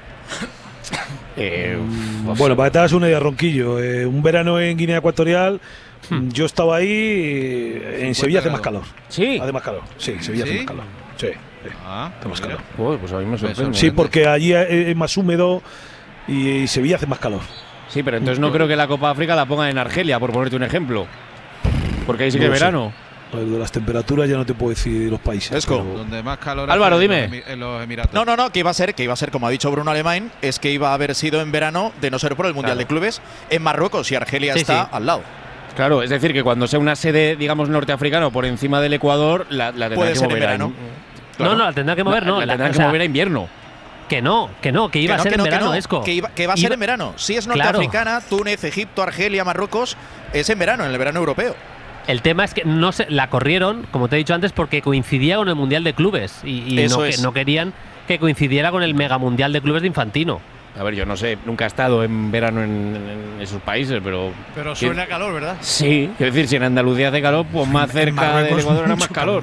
S6: Bueno, para que te hagas una idea, Ronquillo, un verano en Guinea Ecuatorial, yo estaba ahí, en Sevilla hace más calor.
S10: ¿Sí?
S6: Hace más calor. Sí, Sevilla hace más calor. Sí, hace más calor.
S10: Pues a mí me sorprende.
S6: Sí, porque allí es más húmedo y Sevilla hace más calor.
S10: Sí, pero entonces no creo que la Copa África la pongan en Argelia, por ponerte un ejemplo. Porque ahí sí que es verano.
S6: Lo de las temperaturas ya no te puedo decir los países.
S3: Donde más calor
S10: Álvaro, dime.
S3: En los Emiratos.
S18: No, que iba a ser, como ha dicho Bruno Alemán, es que iba a haber sido en verano, de no ser por el Mundial de Clubes, en Marruecos, y Argelia está al lado.
S10: Claro, es decir, que cuando sea una sede, digamos, norteafricana por encima del Ecuador, la tendrán que mover
S18: en verano.
S13: No, la tendrán que mover,
S10: la tendrán que mover a invierno.
S13: Que iba a ser en verano, Esco.
S18: Que va a ser en verano. Si es norteafricana, Túnez, Egipto, Argelia, Marruecos, es en verano, en el verano europeo.
S13: El tema es que la corrieron, como te he dicho antes, porque coincidía con el Mundial de Clubes y no querían que coincidiera con el Mega Mundial de Clubes de Infantino.
S10: A ver, yo no sé, nunca he estado en verano en esos países, pero…
S4: Pero suena calor, ¿verdad?
S10: Sí, quiero decir, si en Andalucía hace calor, pues más cerca del Ecuador era más calor.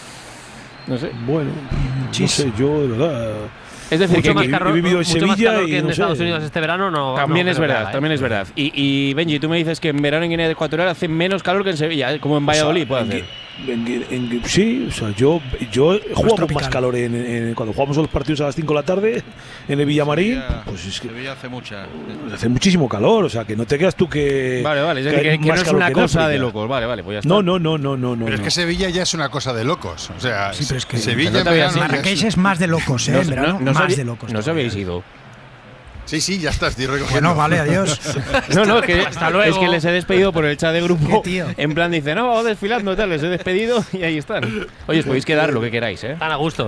S10: No sé.
S6: Bueno, no sé, yo de verdad…
S10: Es decir,
S6: he vivido en Sevilla
S13: y en Estados Unidos este verano no.
S10: También es verdad. Y Benji, tú me dices que en verano en Guinea Ecuatorial hace menos calor que en Sevilla, como en Valladolid puede hacer.
S6: Sí, o sea, yo jugamos más calor cuando jugamos los partidos a las 5 de la tarde en el Villamarín. Pues es que
S3: Sevilla
S6: hace muchísimo calor, o sea, que no te creas tú que.
S10: Vale, es decir, que no es una cosa de locos. Vale, pues ya está.
S6: No.
S11: Pero es que Sevilla ya es una cosa de locos. O sea,
S12: sí, pero es que
S11: Sevilla
S12: Marrakech es más de locos, en verano. Más de locos.
S10: No os habéis ido.
S11: Sí, ya estás, estoy recogiendo.
S12: Bueno, vale, adiós.
S10: Hasta luego. Es que les he despedido por el chat de grupo. En plan, dice, no, vamos desfilando, tal, les he despedido y ahí están. Oye, os podéis quedar lo que queráis, ¿eh?
S13: Están a gusto.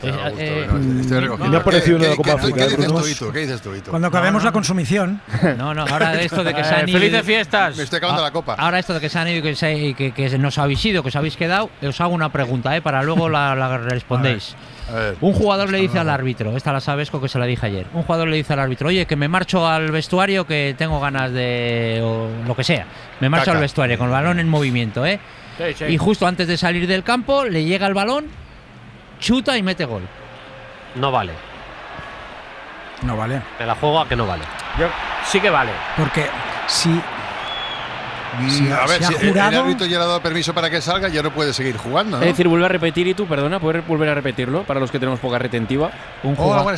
S11: Estoy recogiendo.
S6: Me ha parecido una Copa África.
S11: ¿Qué dices tú, Ito?
S12: Cuando acabemos la consumición.
S9: No, ahora de esto de que se han ido…
S10: ¡Felices fiestas!
S11: Me estoy acabando la copa.
S9: Ahora esto de que se han ido y que nos habéis ido, que os habéis quedado, os hago una pregunta, para luego la respondéis.
S11: A ver,
S9: un jugador le dice al árbitro, esta la sabes porque se la dije ayer, un jugador le dice al árbitro, oye, que me marcho al vestuario, que tengo ganas de… o lo que sea, me marcho al vestuario con el balón en movimiento, Sí. Y justo antes de salir del campo le llega el balón, chuta y mete gol.
S13: No vale.
S12: No vale.
S13: Me la juego a que no vale.
S10: Sí que vale.
S12: Porque si
S11: a ver, si el árbitro ya le ha dado permiso para que salga, ya no puede seguir jugando, ¿no?
S10: Es decir, vuelve a repetir, y tú, perdona, ¿puedes volver a repetirlo para los que tenemos poca retentiva?
S9: Un jugador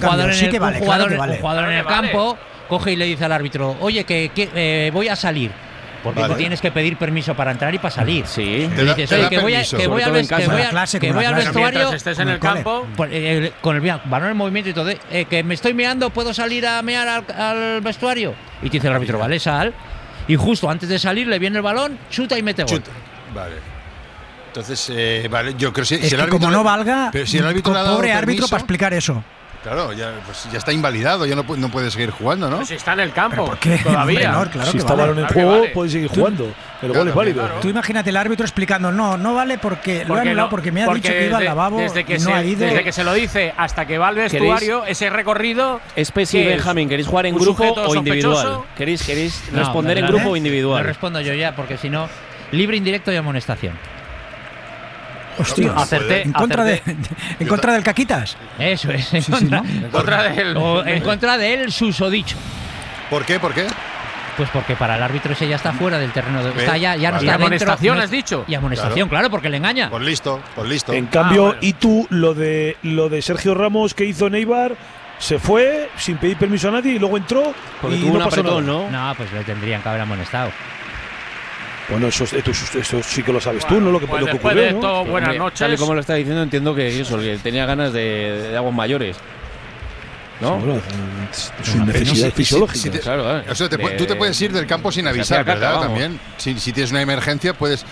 S9: en el campo coge y le dice al árbitro, oye, que voy a salir. Porque tú tienes que pedir permiso para entrar y para salir.
S10: Sí.
S9: Y dices, oye, que voy al vestuario.
S13: Estés en el campo.
S9: Con el balón en movimiento y todo. Que me estoy meando, ¿puedo salir a mear al vestuario? Y te dice el árbitro, vale, sal. Y justo antes de salir le viene el balón, chuta y mete gol.
S11: Vale. Entonces, vale, yo creo que
S12: si el árbitro como no valga,
S11: pero si el árbitro
S12: pobre árbitro para explicar eso.
S11: Claro, ya está invalidado, ya no puede seguir jugando, ¿no?
S13: Pues si está en el campo,
S12: ¿por qué?
S13: Todavía.
S12: Menor, claro
S6: si
S12: que
S6: está
S12: vale.
S6: balón en juego, puede seguir jugando. El gol es válido.
S12: Claro. Tú imagínate el árbitro explicando, no vale porque lo ha anulado porque me ha dicho que iba al lavabo y no ha ido.
S13: Desde que se lo dice hasta que va al vestuario, ese recorrido…
S10: Especie Benjamín, ¿queréis jugar en grupo o individual? ¿Queréis responder en grupo o individual?
S9: No respondo yo ya, porque si no, libre, indirecto y amonestación.
S12: Hostia,
S13: acerté.
S12: ¿En contra del Caquitas?
S9: Eso es.
S12: En
S9: contra del susodicho.
S11: ¿Por qué?
S9: Pues porque para el árbitro ese ya está fuera del terreno. Ya no está dentro. ¿Y
S13: amonestación has dicho?
S9: Y amonestación, claro, porque le engaña.
S11: Pues listo.
S6: En cambio, y tú, lo de Sergio Ramos que hizo Neibar, se fue sin pedir permiso a nadie y luego entró
S10: porque
S6: y
S10: tuvo
S6: no pasó nada.
S9: No, pues le tendrían que haber amonestado.
S6: Bueno, eso sí que lo sabes tú, ¿no? Lo que ocurrió, ¿no?
S13: Todo, buenas noches.
S10: Tal y como lo está diciendo, entiendo que que tenía ganas de aguas mayores. ¿No?
S6: Bueno, es una necesidad fisiológica.
S11: Claro, o sea, tú te puedes ir del campo sin avisar, ¿verdad? También. Si tienes una emergencia, puedes.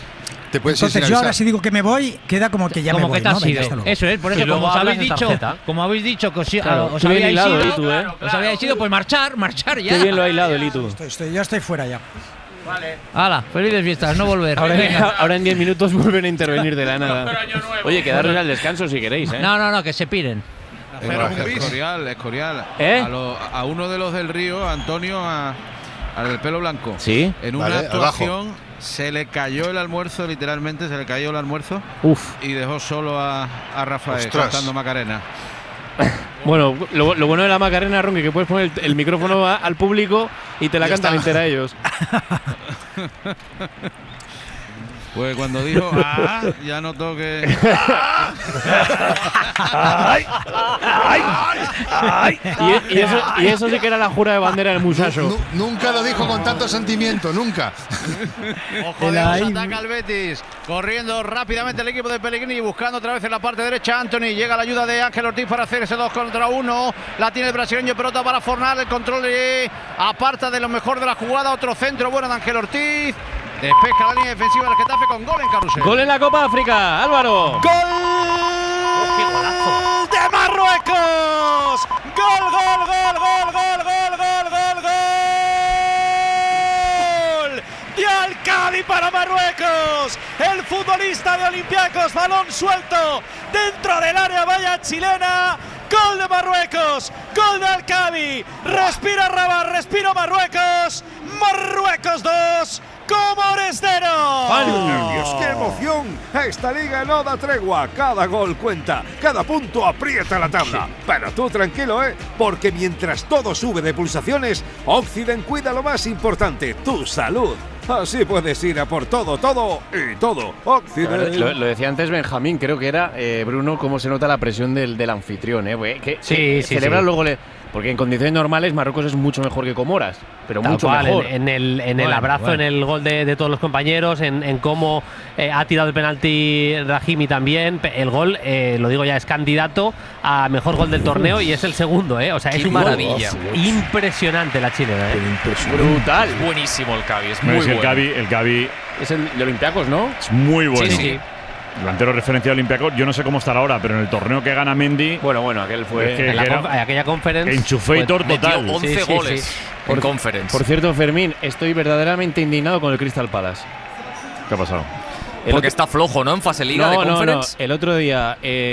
S11: te puedes ir
S12: Entonces
S11: sin
S12: yo ahora
S11: avisar.
S12: si digo que me voy, queda como que ya
S9: como
S12: me voy,
S9: que te has
S12: ¿no? Venga,
S9: ido.
S12: hasta luego.
S9: Eso es, por eso como habéis dicho que os
S10: qué bien
S9: habíais
S10: hilado,
S9: ido,
S10: Itu, ¿eh?
S9: os habíais ido, pues marchar ya.
S10: Qué bien lo ha hilado el Itu.
S12: Yo estoy fuera ya.
S9: Hala, felices fiestas, no volver.
S10: Ahora en 10 minutos vuelven a intervenir de la nada. Oye, quedaros al descanso si queréis, ¿eh?
S9: No, que se piren.
S3: Escorial.
S10: ¿Eh?
S3: A uno de los del Río, Antonio, al del pelo blanco.
S10: Sí.
S3: En una actuación se le cayó el almuerzo, literalmente, se le cayó el almuerzo.
S10: Uf.
S3: Y dejó solo a Rafael
S11: Ostras.
S3: cantando Macarena.
S10: Bueno, lo bueno de la Macarena, Ronque, que puedes poner el micrófono al público y te la
S11: Ya
S10: cantan
S11: está.
S10: entera ellos.
S3: Pues cuando dijo ya notó que.
S10: Y eso sí que era la jura de bandera del muchacho.
S11: Nunca lo dijo con tanto sentimiento, nunca.
S4: Ojo de Dios, ataca el Betis. Corriendo rápidamente el equipo de Pellegrini, buscando otra vez en la parte derecha Anthony. Llega la ayuda de Ángel Ortiz para hacer ese 2 contra 1. La tiene el brasileño, pelota para Fornal. El control aparta de lo mejor de la jugada. Otro centro bueno de Ángel Ortiz. Despeja la línea defensiva del Getafe con gol en carrusel.
S10: Gol en la Copa África, Álvaro.
S16: ¡Gol de Marruecos! ¡Gol! ¡De Al-Khadi para Marruecos! El futbolista de Olympiacos, balón suelto dentro del área, valla chilena. ¡Gol de Marruecos! ¡Gol de Al-Khadi! ¡Respira Rabat! ¡Respira Marruecos! ¡Marruecos 2! ¡Comores 0!
S14: ¡Nervios! ¡Qué emoción! Esta liga no da tregua. Cada gol cuenta. Cada punto aprieta la tabla. Pero tú tranquilo, porque mientras todo sube de pulsaciones, Occident cuida lo más importante, tu salud. Así puedes ir a por todo y todo. Occident.
S10: Lo decía antes Benjamín, creo que era Bruno, cómo se nota la presión del anfitrión, que celebra luego porque en condiciones normales Marruecos es mucho mejor que Comoras, pero
S13: Tal
S10: mucho
S13: cual,
S10: mejor.
S13: En el abrazo, en el gol de todos los compañeros, en cómo ha tirado el penalti Rahimi también. El gol, lo digo ya, es candidato a mejor gol del torneo y es el segundo, o sea, es un
S5: maravilla.
S13: Gol impresionante la chilena.
S10: Brutal.
S5: Es buenísimo el Cavi, es muy bueno.
S2: El Cavi
S10: es el de Olympiacos, ¿no?
S2: Es muy bueno.
S5: Sí.
S2: Delantero referencia de Olympiacos, yo no sé cómo estará ahora, pero en el torneo que gana Mendy.
S10: Bueno, aquel fue.
S13: Aquella conference.
S2: Enchufator total.
S5: Metió 11 goles en conference.
S10: Por cierto, Fermín, estoy verdaderamente indignado con el Crystal Palace.
S2: ¿Qué ha pasado?
S5: Porque está flojo, ¿no? En fase liga de conference.
S10: No. El otro día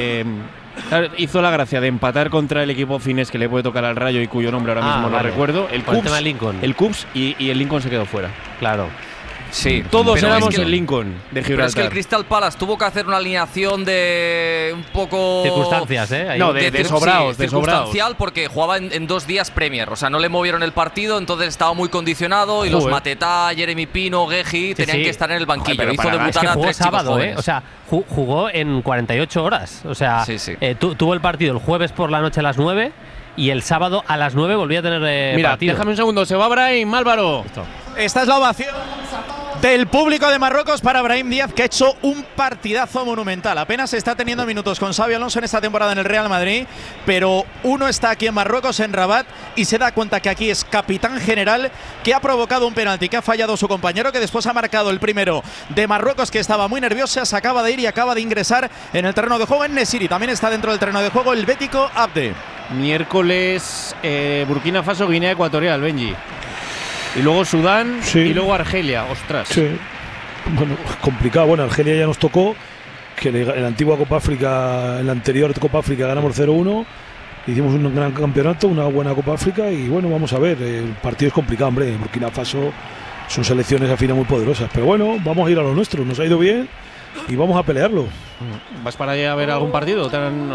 S10: hizo la gracia de empatar contra el equipo finés que le puede tocar al Rayo y cuyo nombre ahora mismo no recuerdo. El Cubs y el Lincoln se quedó fuera.
S13: Claro.
S5: Sí,
S10: todos éramos el Lincoln de Gibraltar.
S5: Pero es que el Crystal Palace tuvo que hacer una alineación de un poco…
S13: Circunstancias,
S10: No, de sobraos.
S5: Circunstancial, porque jugaba en 2 días Premier. O sea, no le movieron el partido, entonces estaba muy condicionado y los Matetá, Jeremy Pino, Geji tenían que estar en el banquillo. Hizo debutar a 3
S13: sábado,
S5: chicos jóvenes.
S13: O sea, jugó en 48 horas. O sea, tuvo el partido el jueves por la noche a las 9 y el sábado a las 9 volvía a tener partido.
S10: Déjame un segundo, se va Brahim, Álvaro.
S16: Esta es la ovación del público de Marruecos para Brahim Díaz, que ha hecho un partidazo monumental. Apenas está teniendo minutos con Xabi Alonso en esta temporada en el Real Madrid, pero uno está aquí en Marruecos, en Rabat, y se da cuenta que aquí es capitán general, que ha provocado un penalti que ha fallado su compañero, que después ha marcado el primero de Marruecos, que estaba muy nerviosa, se acaba de ir y acaba de ingresar en el terreno de juego en Nesiri. También está dentro del terreno de juego el bético Abde.
S10: Miércoles Burkina Faso, Guinea Ecuatorial, Benji. Y luego Sudán y luego Argelia. Ostras.
S6: Sí. Bueno, complicado. Bueno, Argelia ya nos tocó, que en la antigua Copa África, en la anterior Copa África ganamos 0-1. Hicimos un gran campeonato, una buena Copa África y bueno, vamos a ver. El partido es complicado, hombre. En Burkina Faso son selecciones al final muy poderosas. Pero bueno, vamos a ir a lo nuestro. Nos ha ido bien y vamos a pelearlo.
S10: ¿Vas para allá a ver algún partido?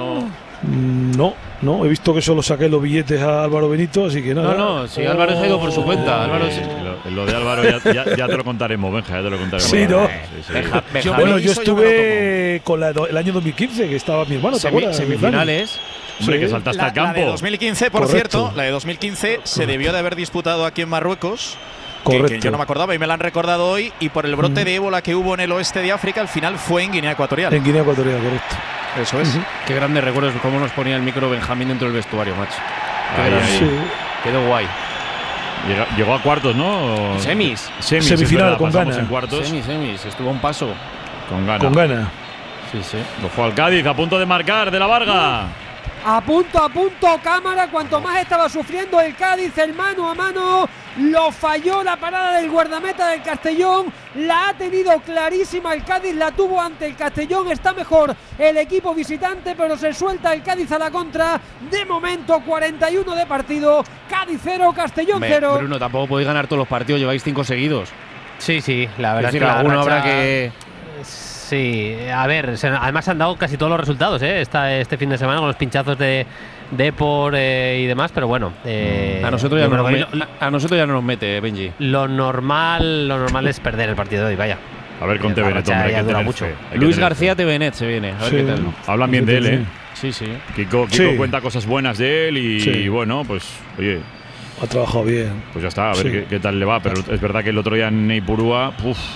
S6: No, he visto que solo saqué los billetes a Álvaro Benito, así que nada.
S10: No, si Álvaro se ha ido por su cuenta.
S2: Lo de Álvaro ya te lo contaremos, Benja, ya te lo contaremos.
S6: Sí, ¿no?
S2: Sí.
S6: Yo estuve con el año 2015, que estaba mi hermano, ¿te acuerdas?
S10: Semifinales.
S2: Hombre, que saltaste al campo.
S16: La de 2015, por cierto, la de 2015 se debió de haber disputado aquí en Marruecos. Que yo no me acordaba y me la han recordado hoy, y por el brote de ébola que hubo en el oeste de África, al final fue en Guinea Ecuatorial.
S6: En Guinea Ecuatorial, correcto.
S16: Eso es.
S10: Qué grandes recuerdos, cómo nos ponía el micro Benjamín dentro del vestuario, macho. Quedó guay.
S2: Llegó a cuartos, ¿no?
S10: Semifinal
S2: Semifinal con ganas.
S10: En cuartos. Semis, estuvo a un paso.
S2: Con gana.
S6: Con gana.
S2: Sí. Ojo al Cádiz, a punto de marcar de la Varga.
S7: A punto, cámara. Cuanto más estaba sufriendo el Cádiz, el mano a mano lo falló la parada del guardameta del Castellón. La ha tenido clarísima el Cádiz, la tuvo ante el Castellón. Está mejor el equipo visitante, pero se suelta el Cádiz a la contra. De momento, 41 de partido. Cádiz 0, Castellón 0.
S10: Bruno, tampoco podéis ganar todos los partidos, lleváis 5 seguidos.
S13: Sí, la verdad
S10: es que alguno habrá que...
S13: Sí, a ver, además han dado casi todos los resultados este fin de semana con los pinchazos de Depor y demás, pero bueno.
S10: A nosotros ya no nos mete, Benji.
S13: Lo normal es perder el partido de hoy, vaya.
S2: A ver con Tevenet, hombre, hay que tener
S13: mucho.
S10: Luis García Tevenet se viene, a ver qué tal.
S2: Hablan bien de él, ¿eh?
S10: Sí.
S2: Kiko cuenta cosas buenas de él y bueno, pues, oye.
S6: Ha trabajado bien.
S2: Pues ya está, a ver qué tal le va, pero es verdad que el otro día en Neipurúa,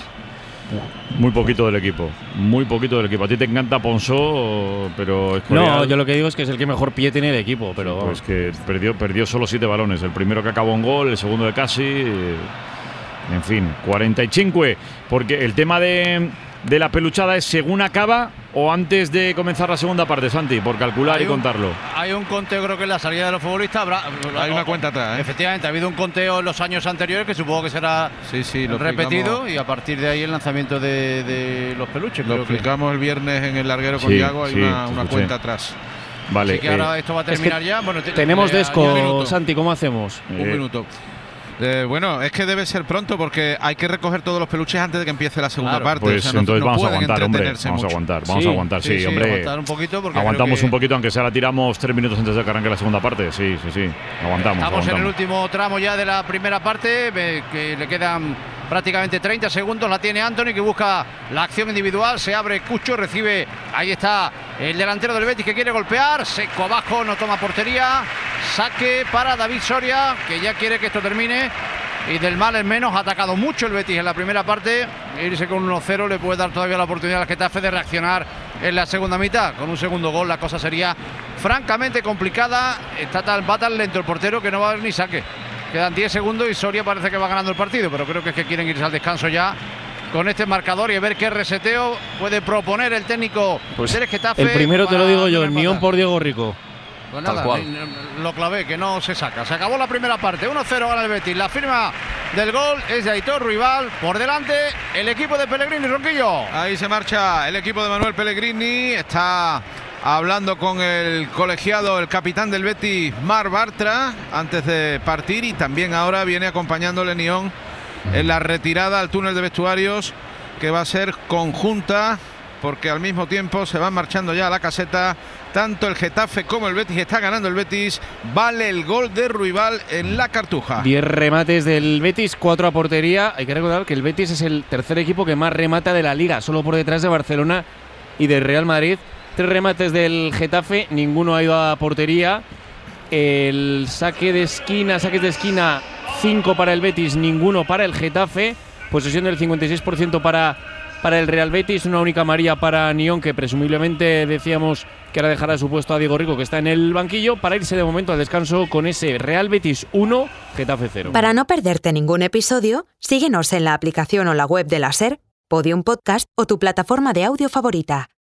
S2: muy poquito del equipo. A ti te encanta Ponzó, pero
S10: no, yo lo que digo es que es el que mejor pie tiene el equipo, pero
S2: pues que perdió solo 7 balones. El primero que acabó en gol, el segundo de casi. En fin, 45. Porque el tema de la peluchada es según acaba o antes de comenzar la segunda parte, Santi, por calcular y contarlo.
S4: Hay un conteo, creo que en la salida de los futbolistas
S3: hay una cuenta atrás.
S4: Efectivamente, ha habido un conteo en los años anteriores que supongo que será repetido y a partir de ahí el lanzamiento de los peluches.
S3: Lo explicamos el viernes en el larguero con Iago, hay una cuenta atrás.
S4: Vale. Así que ahora esto va a terminar ya. Bueno,
S10: tenemos desco, Santi, ¿cómo hacemos?
S3: Un minuto. Bueno, es que debe ser pronto porque hay que recoger todos los peluches antes de que empiece la segunda parte.
S2: Pues entonces vamos a aguantar, hombre. Vamos a aguantar, sí, hombre.
S4: Aguantar un poquito porque
S2: aguantamos un poquito, aunque sea la tiramos 3 minutos antes de que arranque la segunda parte. Sí. Aguantamos.
S4: Estamos en el último tramo ya de la primera parte, que le quedan prácticamente 30 segundos. La tiene Anthony, que busca la acción individual. Se abre Cucho, recibe. Ahí está el delantero del Betis que quiere golpear. Seco abajo, no toma portería. Saque para David Soria, que ya quiere que esto termine. Y del mal en menos, ha atacado mucho el Betis en la primera parte. Irse con 1-0 le puede dar todavía la oportunidad al Getafe de reaccionar en la segunda mitad. Con un segundo gol la cosa sería francamente complicada. Va tan lento el portero que no va a haber ni saque. Quedan 10 segundos y Soria parece que va ganando el partido, pero creo que es que quieren irse al descanso ya con este marcador y a ver qué reseteo puede proponer el técnico del Getafe.
S10: El primero te lo digo yo, el Nión por Diego Rico.
S4: Pues nada, lo clavé, que no se saca. Se acabó la primera parte, 1-0 gana el Betis. La firma del gol es de Aitor Ruibal. Por delante el equipo de Pellegrini, Ronquillo.
S3: Ahí se marcha el equipo de Manuel Pellegrini. Está hablando con el colegiado, el capitán del Betis, Marc Bartra, antes de partir, y también ahora viene acompañándole Nión en la retirada al túnel de vestuarios, que va a ser conjunta, porque al mismo tiempo se van marchando ya a la caseta tanto el Getafe como el Betis. Está ganando el Betis, vale el gol de Ruibal en la Cartuja.
S10: 10 remates del Betis, 4 a portería. Hay que recordar que el Betis es el tercer equipo que más remata de la Liga, solo por detrás de Barcelona y del Real Madrid. 3 remates del Getafe, ninguno ha ido a portería. El saques de esquina, 5 para el Betis, ninguno para el Getafe. Posesión del 56% para el Real Betis, una única amarilla para Nión, que presumiblemente decíamos que ahora dejará su puesto a Diego Rico, que está en el banquillo, para irse de momento al descanso con ese Real Betis 1, Getafe 0.
S1: Para no perderte ningún episodio, síguenos en la aplicación o la web de la SER, Podium Podcast o tu plataforma de audio favorita.